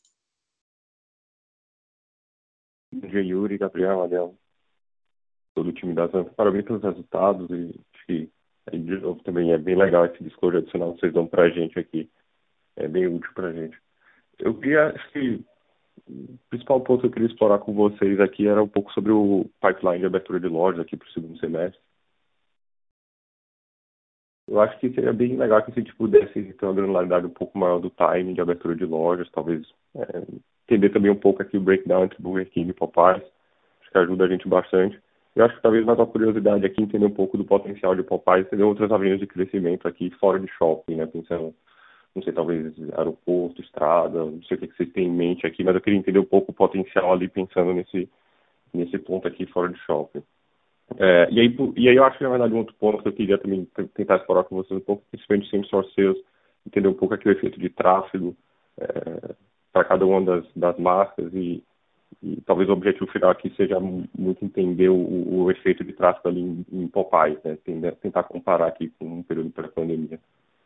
Speaker 7: Bom dia, Yuri, Gabriel, Ariel, todo o time da Zamp. Parabéns pelos resultados e acho que, aí, de novo, também é bem legal esse disclosure adicional que vocês dão para a gente aqui. É bem útil para a gente. Eu queria, acho que o principal ponto que eu queria explorar com vocês aqui era um pouco sobre o pipeline de abertura de lojas aqui para o segundo semestre. eu acho que seria bem legal que se a gente pudesse ter uma granularidade um pouco maior do timing de abertura de lojas, talvez é, entender também um pouco aqui o breakdown entre Burger King e Popeyes, acho que ajuda a gente bastante. Eu acho que talvez mais uma curiosidade aqui, entender um pouco do potencial de Popeyes, entender outras avenidas de crescimento aqui fora de shopping, né, pensando, não sei, talvez aeroporto, estrada, não sei o que vocês têm em mente aqui, mas eu queria entender um pouco o potencial ali pensando nesse, nesse ponto aqui fora de shopping. É, e, aí, e aí eu acho que, na verdade, um outro ponto que eu queria também tentar explorar com vocês um pouco, principalmente o same-store sales, entender um pouco aqui o efeito de tráfego é, para cada uma das, das marcas e, e talvez o objetivo final aqui seja muito entender o, o efeito de tráfego ali em, em Popeyes, né? Tentar, tentar comparar aqui com um período pré-pandemia.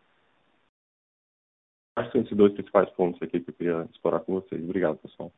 Speaker 7: Acho que são esses dois principais pontos aqui que eu queria explorar com vocês. Obrigado, pessoal.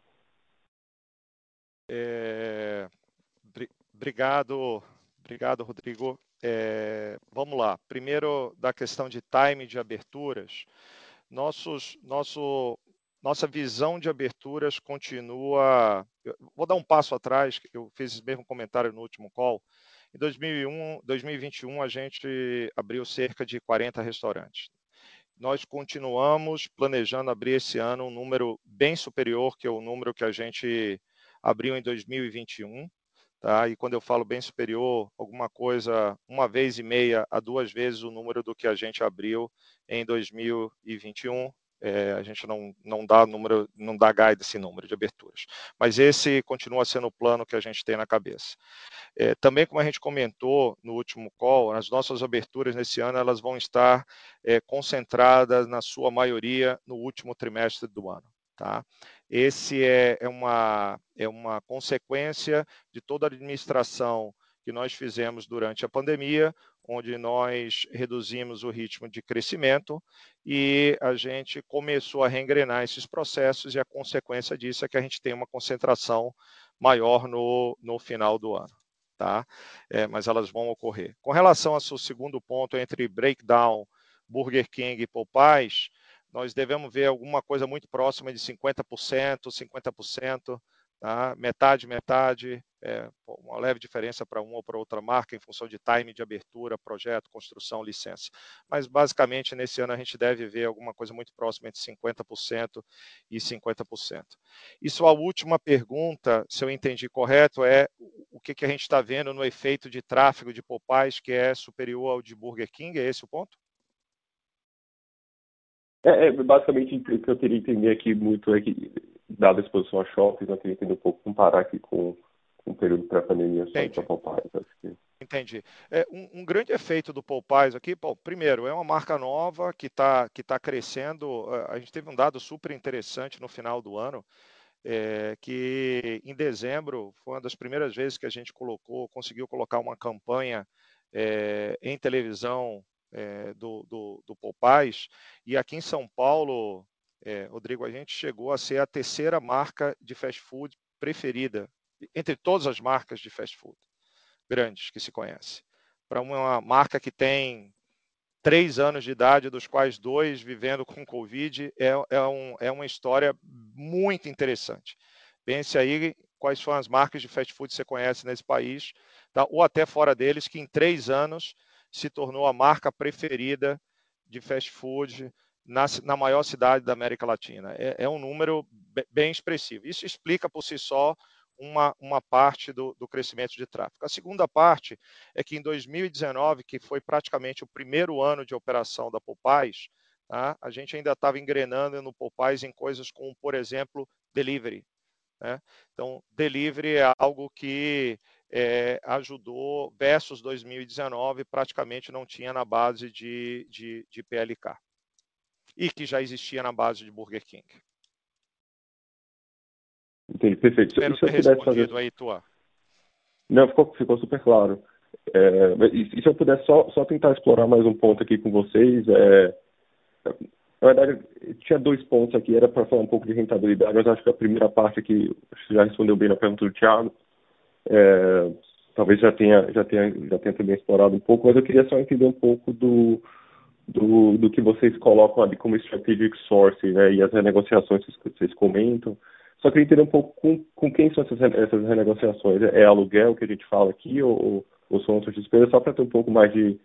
Speaker 2: É... Obrigado, obrigado, Rodrigo. É, vamos lá. Primeiro, da questão de time de aberturas. Nossos, nosso, nossa visão de aberturas continua... Vou dar um passo atrás, eu fiz esse mesmo comentário no último call. Em dois mil e um, dois mil e vinte e um, a gente abriu cerca de quarenta restaurantes. Nós continuamos planejando abrir esse ano um número bem superior que é o número que a gente abriu em dois mil e vinte e um. Tá? E quando eu falo bem superior, alguma coisa, uma vez e meia a duas vezes o número do que a gente abriu em dois mil e vinte e um. É, a gente não, não dá número, não dá guide esse número de aberturas. Mas esse continua sendo o plano que a gente tem na cabeça. É, também, como a gente comentou no último call, as nossas aberturas nesse ano elas vão estar é, concentradas, na sua maioria, no último trimestre do ano. Tá? Esse é, é, uma, é uma consequência de toda a administração que nós fizemos durante a pandemia, onde nós reduzimos o ritmo de crescimento e a gente começou a reengrenar esses processos e a consequência disso é que a gente tem uma concentração maior no, no final do ano. Tá? É, mas elas vão ocorrer. Com relação ao seu segundo ponto entre breakdown, Burger King e Popeyes, nós devemos ver alguma coisa muito próxima de cinquenta por cento, cinquenta por cento, tá? Metade, metade, é, uma leve diferença para uma ou para outra marca em função de time de abertura, projeto, construção, licença. Mas basicamente nesse ano a gente deve ver alguma coisa muito próxima entre cinquenta por cento e cinquenta por cento. E sua última pergunta, se eu entendi correto, é o que, que a gente está vendo no efeito de tráfego de Popeyes que é superior ao de Burger King, é esse o ponto?
Speaker 7: É, é basicamente o que eu queria entender aqui muito é que, dada a exposição a shoppings, eu queria entender um pouco, comparar aqui com, com o período pré-pandemia só de Popeyes. Acho que...
Speaker 2: Entendi. É, um, um grande efeito do Popeyes aqui, bom, primeiro, é uma marca nova que está que tá crescendo. A gente teve um dado super interessante no final do ano, é, que em dezembro foi uma das primeiras vezes que a gente colocou, conseguiu colocar uma campanha é, em televisão é, do, do, do Popeyes, e aqui em São Paulo, é, Rodrigo, a gente chegou a ser a terceira marca de fast food preferida, entre todas as marcas de fast food grandes que se conhece. Para uma marca que tem três anos de idade, dos quais dois vivendo com Covid, é, é, um, é uma história muito interessante. Pense aí quais são as marcas de fast food que você conhece nesse país, tá? Ou até fora deles, que em três anos se tornou a marca preferida de fast food na, na maior cidade da América Latina. É, é um número bem expressivo. Isso explica por si só Uma, uma parte do, do crescimento de tráfego. A segunda parte é que em dois mil e dezenove, que foi praticamente o primeiro ano de operação da Popeyes, tá? A gente ainda estava engrenando no Popeyes em coisas como, por exemplo, delivery. Né? Então, delivery é algo que é, ajudou, versus dois mil e dezenove, praticamente não tinha na base de, de, de P L K. E que já existia na base de Burger King.
Speaker 7: Entendi, perfeito.
Speaker 2: Espero
Speaker 7: e se eu
Speaker 2: ter
Speaker 7: pudesse
Speaker 2: respondido
Speaker 7: fazer...
Speaker 2: aí, Tua.
Speaker 7: Não, ficou, ficou super claro. É, e, e se eu pudesse só, só tentar explorar mais um ponto aqui com vocês, é, na verdade, tinha dois pontos aqui, era para falar um pouco de rentabilidade, mas acho que a primeira parte aqui, acho que já respondeu bem na pergunta do Thiago, é, talvez já tenha, já, tenha, já tenha também explorado um pouco, mas eu queria só entender um pouco do, do, do que vocês colocam ali como strategic sourcing, né, e as renegociações que vocês comentam. Só queria entender um pouco com, com quem são essas, essas renegociações. É aluguel que a gente fala aqui ou, ou são outras despesas? Só para ter um pouco mais de,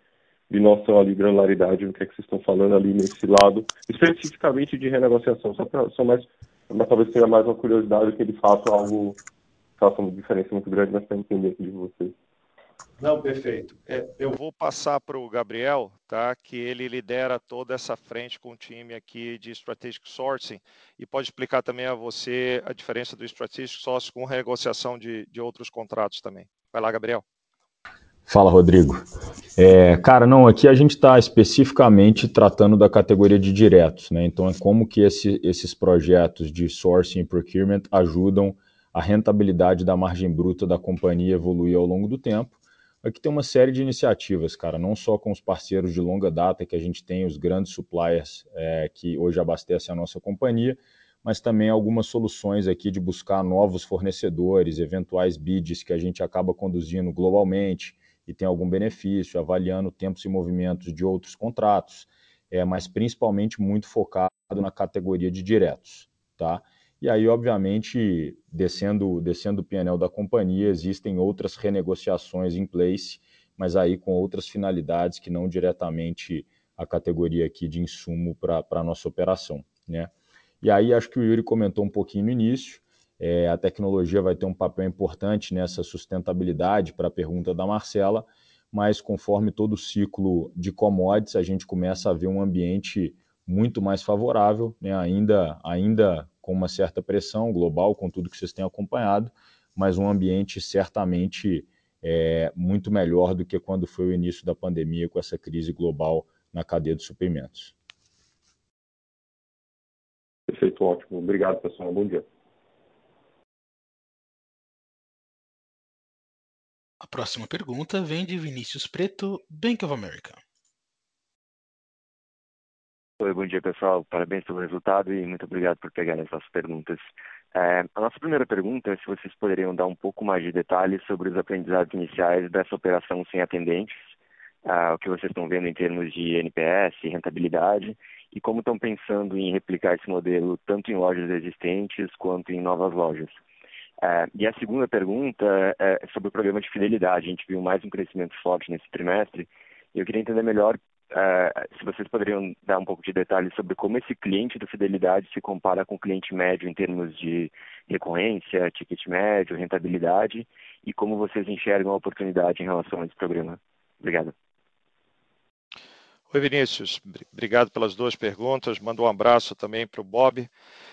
Speaker 7: de noção ali, granularidade no que é que vocês estão falando ali nesse lado, especificamente de renegociação, só, pra, só mais, mas talvez seja mais uma curiosidade que ele faça algo, faça uma diferença muito grande, mas para entender de vocês.
Speaker 2: Não, perfeito. É, eu vou passar para o Gabriel, tá? Que ele lidera toda essa frente com o time aqui de Strategic Sourcing e pode explicar também a você a diferença do Strategic Sourcing com renegociação de, de outros contratos também. Vai lá, Gabriel.
Speaker 4: Fala, Rodrigo. É, cara, não, aqui a gente está especificamente tratando da categoria de diretos, né? Então é como que esse, esses projetos de sourcing e procurement ajudam a rentabilidade da margem bruta da companhia evoluir ao longo do tempo. Aqui tem uma série de iniciativas, cara, não só com os parceiros de longa data que a gente tem, os grandes suppliers é, que hoje abastecem a nossa companhia, mas também algumas soluções aqui de buscar novos fornecedores, eventuais bids que a gente acaba conduzindo globalmente e tem algum benefício, avaliando tempos e movimentos de outros contratos, é, mas principalmente muito focado na categoria de diretos, tá? E aí, obviamente, descendo, descendo o P and L da companhia, existem outras renegociações em place, mas aí com outras finalidades que não diretamente a categoria aqui de insumo para a nossa operação, né? E aí, acho que o Yuri comentou um pouquinho no início, é, a tecnologia vai ter um papel importante nessa sustentabilidade para a pergunta da Marcela, mas conforme todo o ciclo de commodities, a gente começa a ver um ambiente muito mais favorável, né? ainda, ainda com uma certa pressão global, com tudo que vocês têm acompanhado, mas um ambiente certamente é, muito melhor do que quando foi o início da pandemia, com essa crise global na cadeia de suprimentos.
Speaker 7: Perfeito, ótimo. Obrigado, pessoal. Bom dia.
Speaker 1: A próxima pergunta vem de Vinícius Preto, Bank of America.
Speaker 8: Oi, bom dia, pessoal. Parabéns pelo resultado e muito obrigado por pegarem essas perguntas. É, a nossa primeira pergunta é se vocês poderiam dar um pouco mais de detalhes sobre os aprendizados iniciais dessa operação sem atendentes, ah, o que vocês estão vendo em termos de N P S, rentabilidade, e como estão pensando em replicar esse modelo tanto em lojas existentes quanto em novas lojas. É, e a segunda pergunta é sobre o programa de fidelidade. A gente viu mais um crescimento forte nesse trimestre e eu queria entender melhor uh, se vocês poderiam dar um pouco de detalhes sobre como esse cliente do fidelidade se compara com o cliente médio em termos de recorrência, ticket médio, rentabilidade e como vocês enxergam a oportunidade em relação a esse programa. Obrigado.
Speaker 2: Oi, Vinícius. Obrigado pelas duas perguntas. Mando um abraço também para o Bob.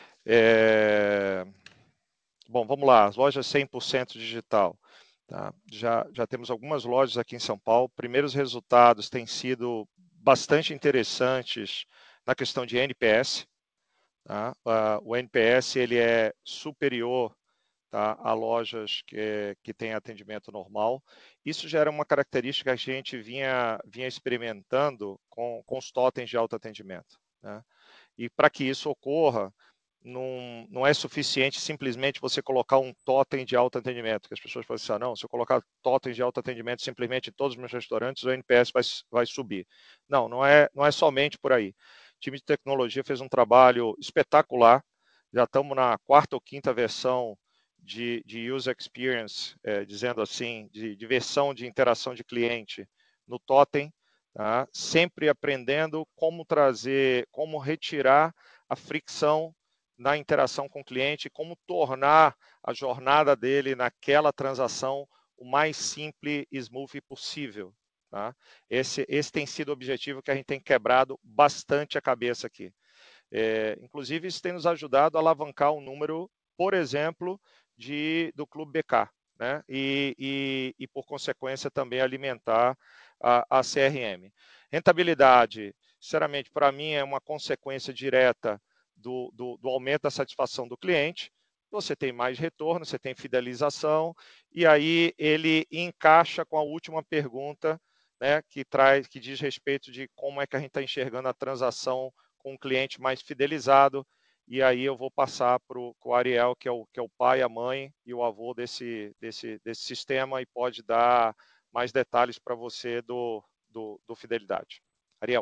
Speaker 2: É... Bom, vamos lá. As lojas cem por cento digital. Tá? Já, já temos algumas lojas aqui em São Paulo. Primeiros resultados têm sido bastante interessantes na questão de N P S. Tá? Uh, o N P S ele é superior, tá, a lojas que, que têm atendimento normal. Isso já era uma característica que a gente vinha, vinha experimentando com, com os totens de autoatendimento. Né? E para que isso ocorra, Não, não é suficiente simplesmente você colocar um totem de autoatendimento, que as pessoas podem pensar, não, se eu colocar totens de autoatendimento simplesmente em todos os meus restaurantes, o N P S vai, vai subir. Não, não é, não é somente por aí. O time de tecnologia fez um trabalho espetacular, já estamos na quarta ou quinta versão de, de User Experience, é, dizendo assim, de, de versão de interação de cliente no totem, tá? Sempre aprendendo como trazer, como retirar a fricção na interação com o cliente, como tornar a jornada dele naquela transação o mais simples e smooth possível. Tá? Esse, esse tem sido o objetivo que a gente tem quebrado bastante a cabeça aqui. É, inclusive, isso tem nos ajudado a alavancar o número, por exemplo, de, do Clube B K, né? e, e, e, por consequência, também alimentar a, a C R M. Rentabilidade, sinceramente, para mim, é uma consequência direta Do, do, do aumento da satisfação do cliente, você tem mais retorno, você tem fidelização, e aí ele encaixa com a última pergunta, né, que traz, que diz respeito de como é que a gente está enxergando a transação com um cliente mais fidelizado, e aí eu vou passar para o Ariel, que é o, que é o pai, a mãe e o avô desse, desse, desse sistema, e pode dar mais detalhes para você do, do, do fidelidade. Ariel.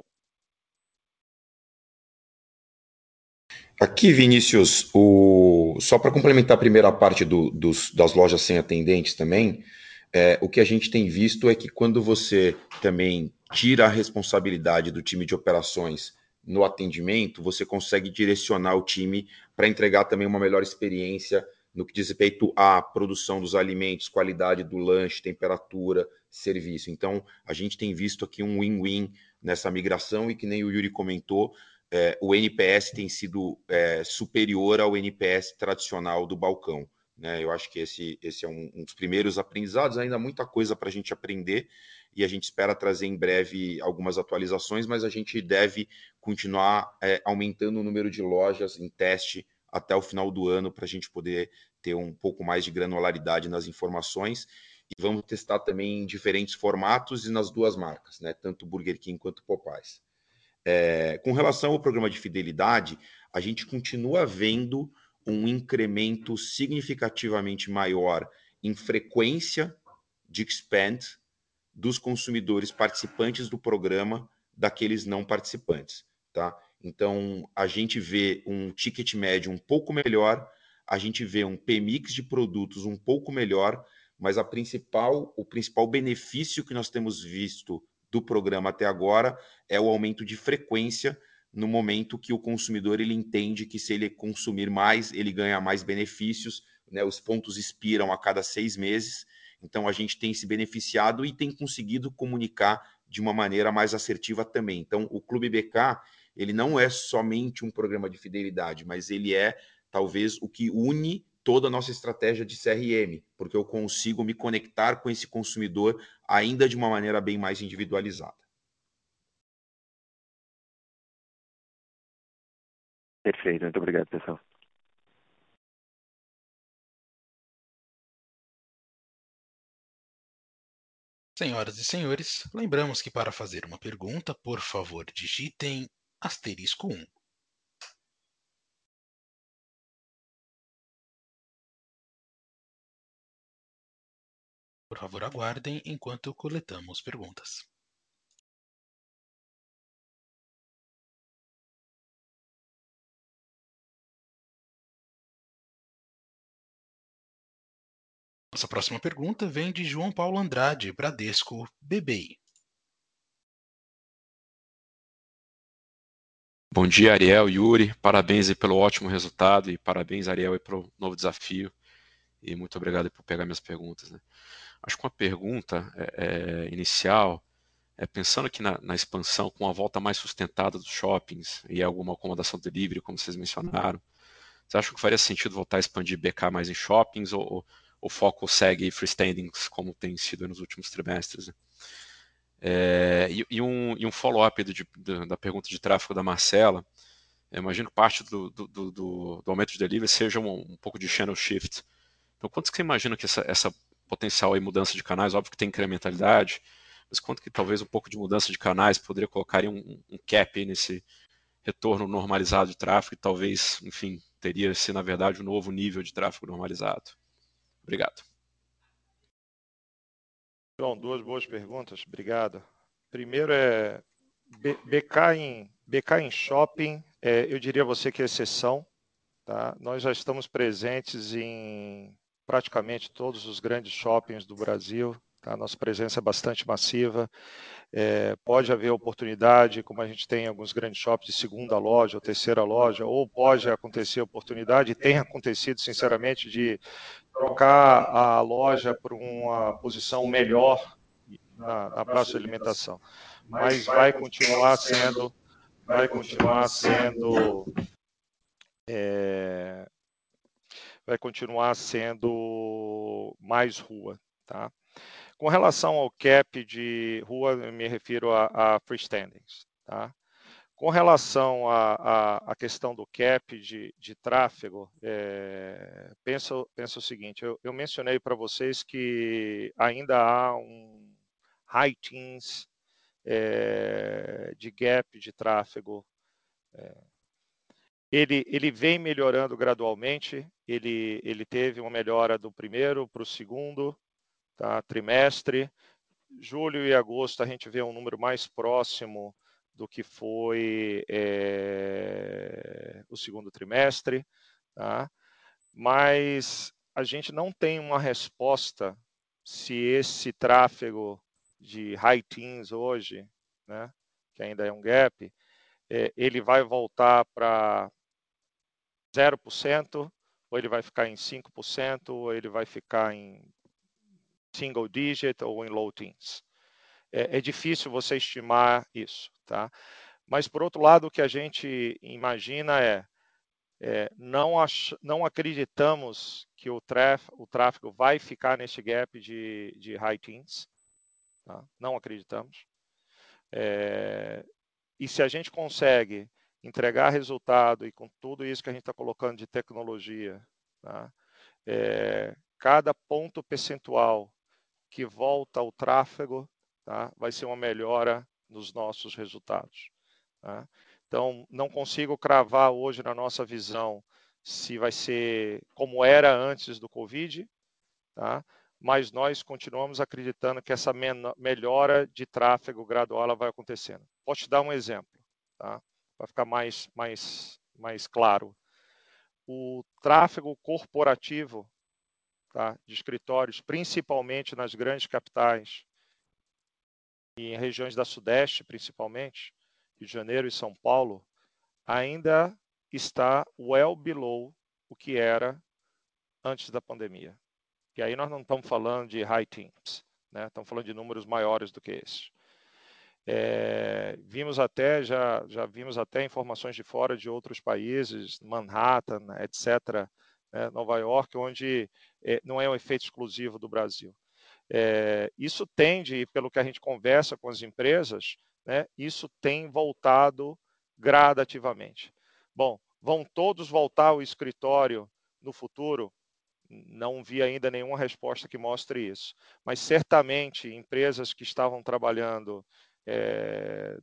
Speaker 3: Aqui, Vinícius, o... só para complementar a primeira parte do, dos, das lojas sem atendentes também, é, o que a gente tem visto é que quando você também tira a responsabilidade do time de operações no atendimento, você consegue direcionar o time para entregar também uma melhor experiência no que diz respeito à produção dos alimentos, qualidade do lanche, temperatura, serviço. Então, a gente tem visto aqui um win-win nessa migração e que nem o Yuri comentou, é, o N P S tem sido é, superior ao N P S tradicional do balcão. Né? Eu acho que esse, esse é um, um dos primeiros aprendizados, ainda muita coisa para a gente aprender e a gente espera trazer em breve algumas atualizações, mas a gente deve continuar é, aumentando o número de lojas em teste até o final do ano para a gente poder ter um pouco mais de granularidade nas informações e vamos testar também em diferentes formatos e nas duas marcas, né? Tanto Burger King quanto Popeyes. É, com relação ao programa de fidelidade, a gente continua vendo um incremento significativamente maior em frequência de expand dos consumidores participantes do programa daqueles não participantes, tá? Então, a gente vê um ticket médio um pouco melhor, a gente vê um P mix de produtos um pouco melhor, mas a principal, o principal benefício que nós temos visto do programa até agora é o aumento de frequência no momento que o consumidor ele entende que se ele consumir mais, ele ganha mais benefícios, né? Os pontos expiram a cada seis meses, então a gente tem se beneficiado e tem conseguido comunicar de uma maneira mais assertiva também. Então o Clube B K, ele não é somente um programa de fidelidade, mas ele é talvez o que une toda a nossa estratégia de C R M, porque eu consigo me conectar com esse consumidor ainda de uma maneira bem mais individualizada.
Speaker 8: Perfeito, muito obrigado, pessoal.
Speaker 1: Senhoras e senhores, lembramos que para fazer uma pergunta, por favor, digitem asterisco um. Por favor, aguardem enquanto coletamos perguntas. Nossa próxima pergunta vem de João Paulo Andrade, Bradesco B B I.
Speaker 9: Bom dia, Ariel, Yuri. Parabéns aí pelo ótimo resultado e parabéns, Ariel, aí pelo novo desafio. E muito obrigado por pegar minhas perguntas. Né? Acho que uma pergunta é, é, inicial é pensando aqui na, na expansão com a volta mais sustentada dos shoppings e alguma acomodação delivery, como vocês mencionaram. Você acha que faria sentido voltar a expandir B K mais em shoppings ou, ou o foco segue freestandings como tem sido nos últimos trimestres? Né? É, e, e um, e um follow-up da pergunta de tráfego da Marcela. Eu imagino que parte do, do, do, do aumento de delivery seja um, um pouco de channel shift. Então, quanto que você imagina que essa, essa potencial aí, mudança de canais, óbvio que tem incrementalidade, mas quanto que talvez um pouco de mudança de canais poderia colocar um, um cap aí nesse retorno normalizado de tráfego e talvez, enfim, teria se na verdade um novo nível de tráfego normalizado? Obrigado.
Speaker 2: João, duas boas perguntas, obrigado. Primeiro é B K em, B K em shopping, é, eu diria a você que é exceção. Tá? Nós já estamos presentes em praticamente todos os grandes shoppings do Brasil. Tá? Nossa presença é bastante massiva. É, pode haver oportunidade, como a gente tem em alguns grandes shoppings, de segunda loja ou terceira loja, ou pode acontecer oportunidade, e tem acontecido, sinceramente, de trocar a loja por uma posição melhor na, na praça de alimentação. Mas vai continuar sendo, vai continuar sendo, é, vai continuar sendo mais rua, tá? Com relação ao cap de rua, eu me refiro a, a freestandings, tá? Com relação à questão do cap de, de tráfego, é, pensa, pensa o seguinte, eu, eu mencionei para vocês que ainda há um high teens é, de gap de tráfego. É, ele, ele vem melhorando gradualmente, ele, ele teve uma melhora do primeiro para o segundo, tá, trimestre. Julho e agosto a gente vê um número mais próximo do que foi é, o segundo trimestre, tá? Mas a gente não tem uma resposta se esse tráfego de high teens hoje, né, que ainda é um gap, é, ele vai voltar para zero por cento, ou ele vai ficar em cinco por cento, ou ele vai ficar em single digit ou em low teens. É, é difícil você estimar isso, tá? Mas, por outro lado, o que a gente imagina é, é não, ach, não acreditamos que o, traf, o tráfego vai ficar nesse gap de, de high teens, tá? Não acreditamos. É, e se a gente consegue entregar resultado e com tudo isso que a gente está colocando de tecnologia, tá? É, cada ponto percentual que volta ao tráfego, tá, vai ser uma melhora nos nossos resultados. Tá? Então, não consigo cravar hoje na nossa visão se vai ser como era antes do Covid, tá? Mas nós continuamos acreditando que essa melhora de tráfego gradual ela vai acontecendo. Posso te dar um exemplo, tá? Para ficar mais, mais, mais claro. O tráfego corporativo, tá, de escritórios, principalmente nas grandes capitais e em regiões da Sudeste, principalmente, Rio de Janeiro e São Paulo, ainda está well below o que era antes da pandemia. E aí nós não estamos falando de high teens, né? Estamos falando de números maiores do que esse. É, vimos até, já, já vimos até informações de fora de outros países, Manhattan, etcétera, né, Nova York, onde é, não é um efeito exclusivo do Brasil. É, isso tende, pelo que a gente conversa com as empresas, né, isso tem voltado gradativamente. Bom, vão todos voltar ao escritório no futuro? Não vi ainda nenhuma resposta que mostre isso. Mas certamente empresas que estavam trabalhando é,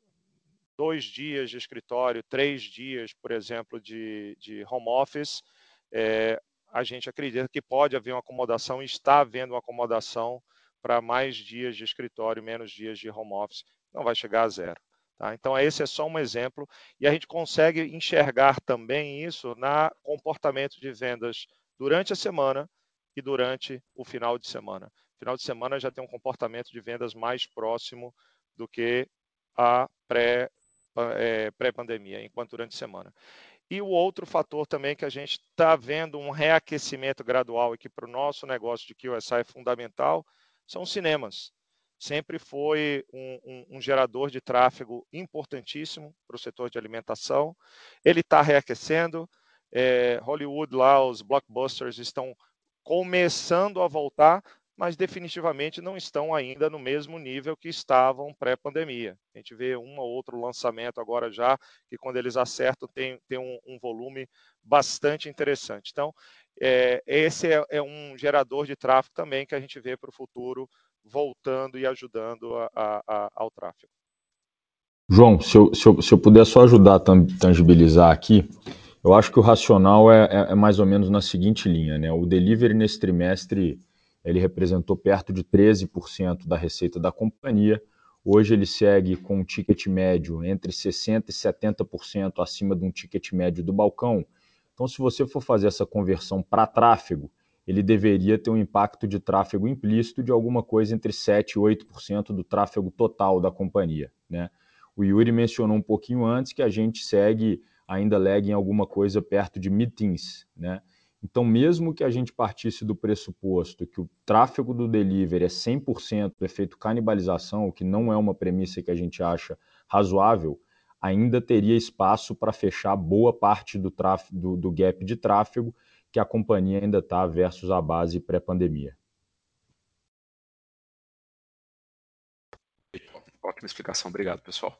Speaker 2: dois dias de escritório, três dias, por exemplo, de, de home office, é, a gente acredita que pode haver uma acomodação e está havendo uma acomodação para mais dias de escritório, menos dias de home office. Não vai chegar a zero. Tá? Então, esse é só um exemplo. E a gente consegue enxergar também isso no comportamento de vendas durante a semana e durante o final de semana. Final de semana já tem um comportamento de vendas mais próximo do que a pré, é, pré-pandemia, enquanto durante a semana. E o outro fator também que a gente está vendo um reaquecimento gradual e que para o nosso negócio de Q S I é fundamental, são os cinemas. Sempre foi um, um, um gerador de tráfego importantíssimo para o setor de alimentação. Ele está reaquecendo. É, Hollywood lá, os blockbusters estão começando a voltar, mas definitivamente não estão ainda no mesmo nível que estavam pré-pandemia. A gente vê um ou outro lançamento agora já, que quando eles acertam tem, tem um, um volume bastante interessante. Então, é, esse é, é um gerador de tráfego também que a gente vê para o futuro voltando e ajudando a, a, a, ao tráfego.
Speaker 4: João, se eu, se, eu, se eu puder só ajudar a tangibilizar aqui, eu acho que o racional é, é, é mais ou menos na seguinte linha, né? O delivery nesse trimestre ele representou perto de treze por cento da receita da companhia. Hoje ele segue com um ticket médio entre sessenta por cento e setenta por cento acima de um ticket médio do balcão. Então, se você for fazer essa conversão para tráfego, ele deveria ter um impacto de tráfego implícito de alguma coisa entre sete por cento e oito por cento do tráfego total da companhia, né? O Yuri mencionou um pouquinho antes que a gente segue ainda lag em alguma coisa perto de mid-teens, né? Então, mesmo que a gente partisse do pressuposto que o tráfego do delivery é cem por cento efeito canibalização, o que não é uma premissa que a gente acha razoável, ainda teria espaço para fechar boa parte do, tráfego, do, do gap de tráfego que a companhia ainda está versus a base pré-pandemia.
Speaker 9: Ótima explicação, obrigado, pessoal.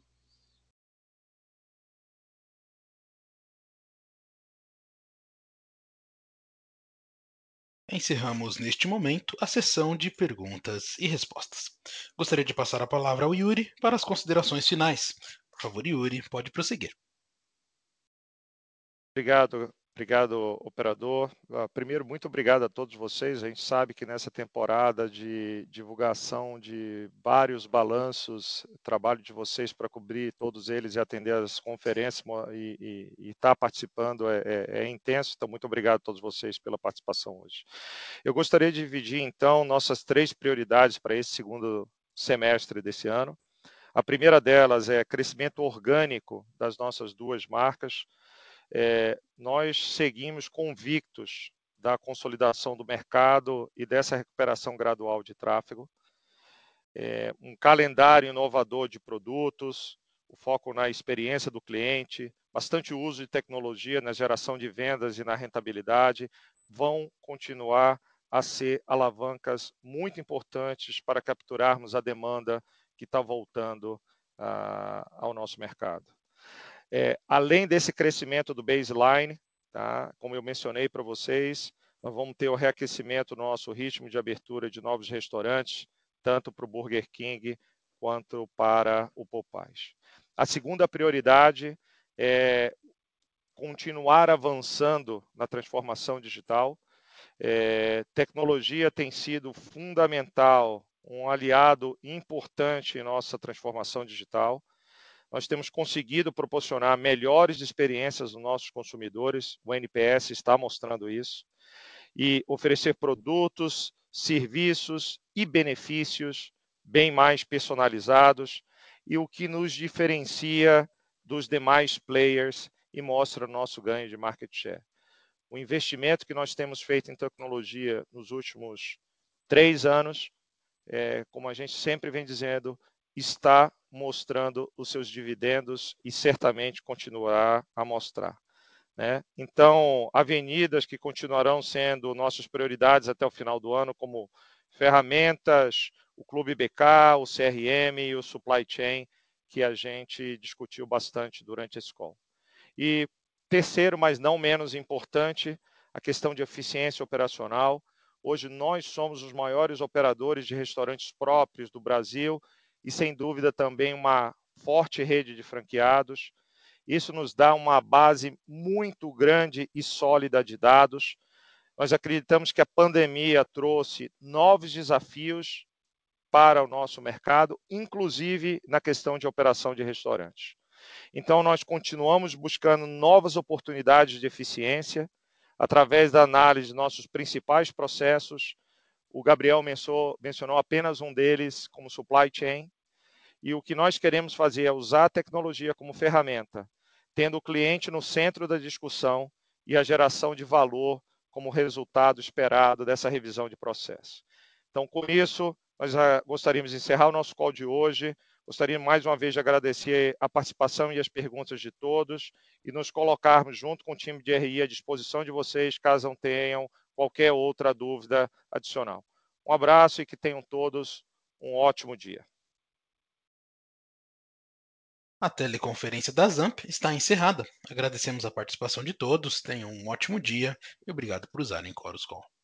Speaker 1: Encerramos neste momento a sessão de perguntas e respostas. Gostaria de passar a palavra ao Yuri para as considerações finais. Por favor, Yuri, pode prosseguir.
Speaker 2: Obrigado, Obrigado, operador. Primeiro, muito obrigado a todos vocês. A gente sabe que nessa temporada de divulgação de vários balanços, o trabalho de vocês para cobrir todos eles e atender as conferências e estar tá participando é, é, é intenso. Então, muito obrigado a todos vocês pela participação hoje. Eu gostaria de dividir, então, nossas três prioridades para esse segundo semestre desse ano. A primeira delas é crescimento orgânico das nossas duas marcas. É, nós seguimos convictos da consolidação do mercado e dessa recuperação gradual de tráfego. É, um calendário inovador de produtos, o foco na experiência do cliente, bastante uso de tecnologia na geração de vendas e na rentabilidade, vão continuar a ser alavancas muito importantes para capturarmos a demanda que está voltando uh, ao nosso mercado. É, além desse crescimento do baseline, tá? Como eu mencionei para vocês, nós vamos ter o reaquecimento do nosso ritmo de abertura de novos restaurantes, tanto para o Burger King quanto para o Popeyes. A segunda prioridade é continuar avançando na transformação digital. É, tecnologia tem sido fundamental, um aliado importante em nossa transformação digital. Nós temos conseguido proporcionar melhores experiências aos nossos consumidores, o N P S está mostrando isso, e oferecer produtos, serviços e benefícios bem mais personalizados, e o que nos diferencia dos demais players e mostra o nosso ganho de market share. O investimento que nós temos feito em tecnologia nos últimos três anos, é, como a gente sempre vem dizendo, está mostrando os seus dividendos e certamente continuará a mostrar. Né? Então, avenidas que continuarão sendo nossas prioridades até o final do ano, como ferramentas, o Clube B K, o C R M e o Supply Chain, que a gente discutiu bastante durante esse call. E terceiro, mas não menos importante, a questão de eficiência operacional. Hoje nós somos os maiores operadores de restaurantes próprios do Brasil e, sem dúvida, também uma forte rede de franqueados. Isso nos dá uma base muito grande e sólida de dados. Nós acreditamos que a pandemia trouxe novos desafios para o nosso mercado, inclusive na questão de operação de restaurantes. Então, nós continuamos buscando novas oportunidades de eficiência através da análise de nossos principais processos. O Gabriel mencionou, mencionou apenas um deles, como supply chain. E o que nós queremos fazer é usar a tecnologia como ferramenta, tendo o cliente no centro da discussão e a geração de valor como resultado esperado dessa revisão de processo. Então, com isso, nós gostaríamos de encerrar o nosso call de hoje. Gostaria mais uma vez de agradecer a participação e as perguntas de todos e nos colocarmos junto com o time de R I à disposição de vocês, caso tenham qualquer outra dúvida adicional. Um abraço e que tenham todos um ótimo dia.
Speaker 1: A teleconferência da Zamp está encerrada. Agradecemos a participação de todos, tenham um ótimo dia e obrigado por usarem Chorus Call.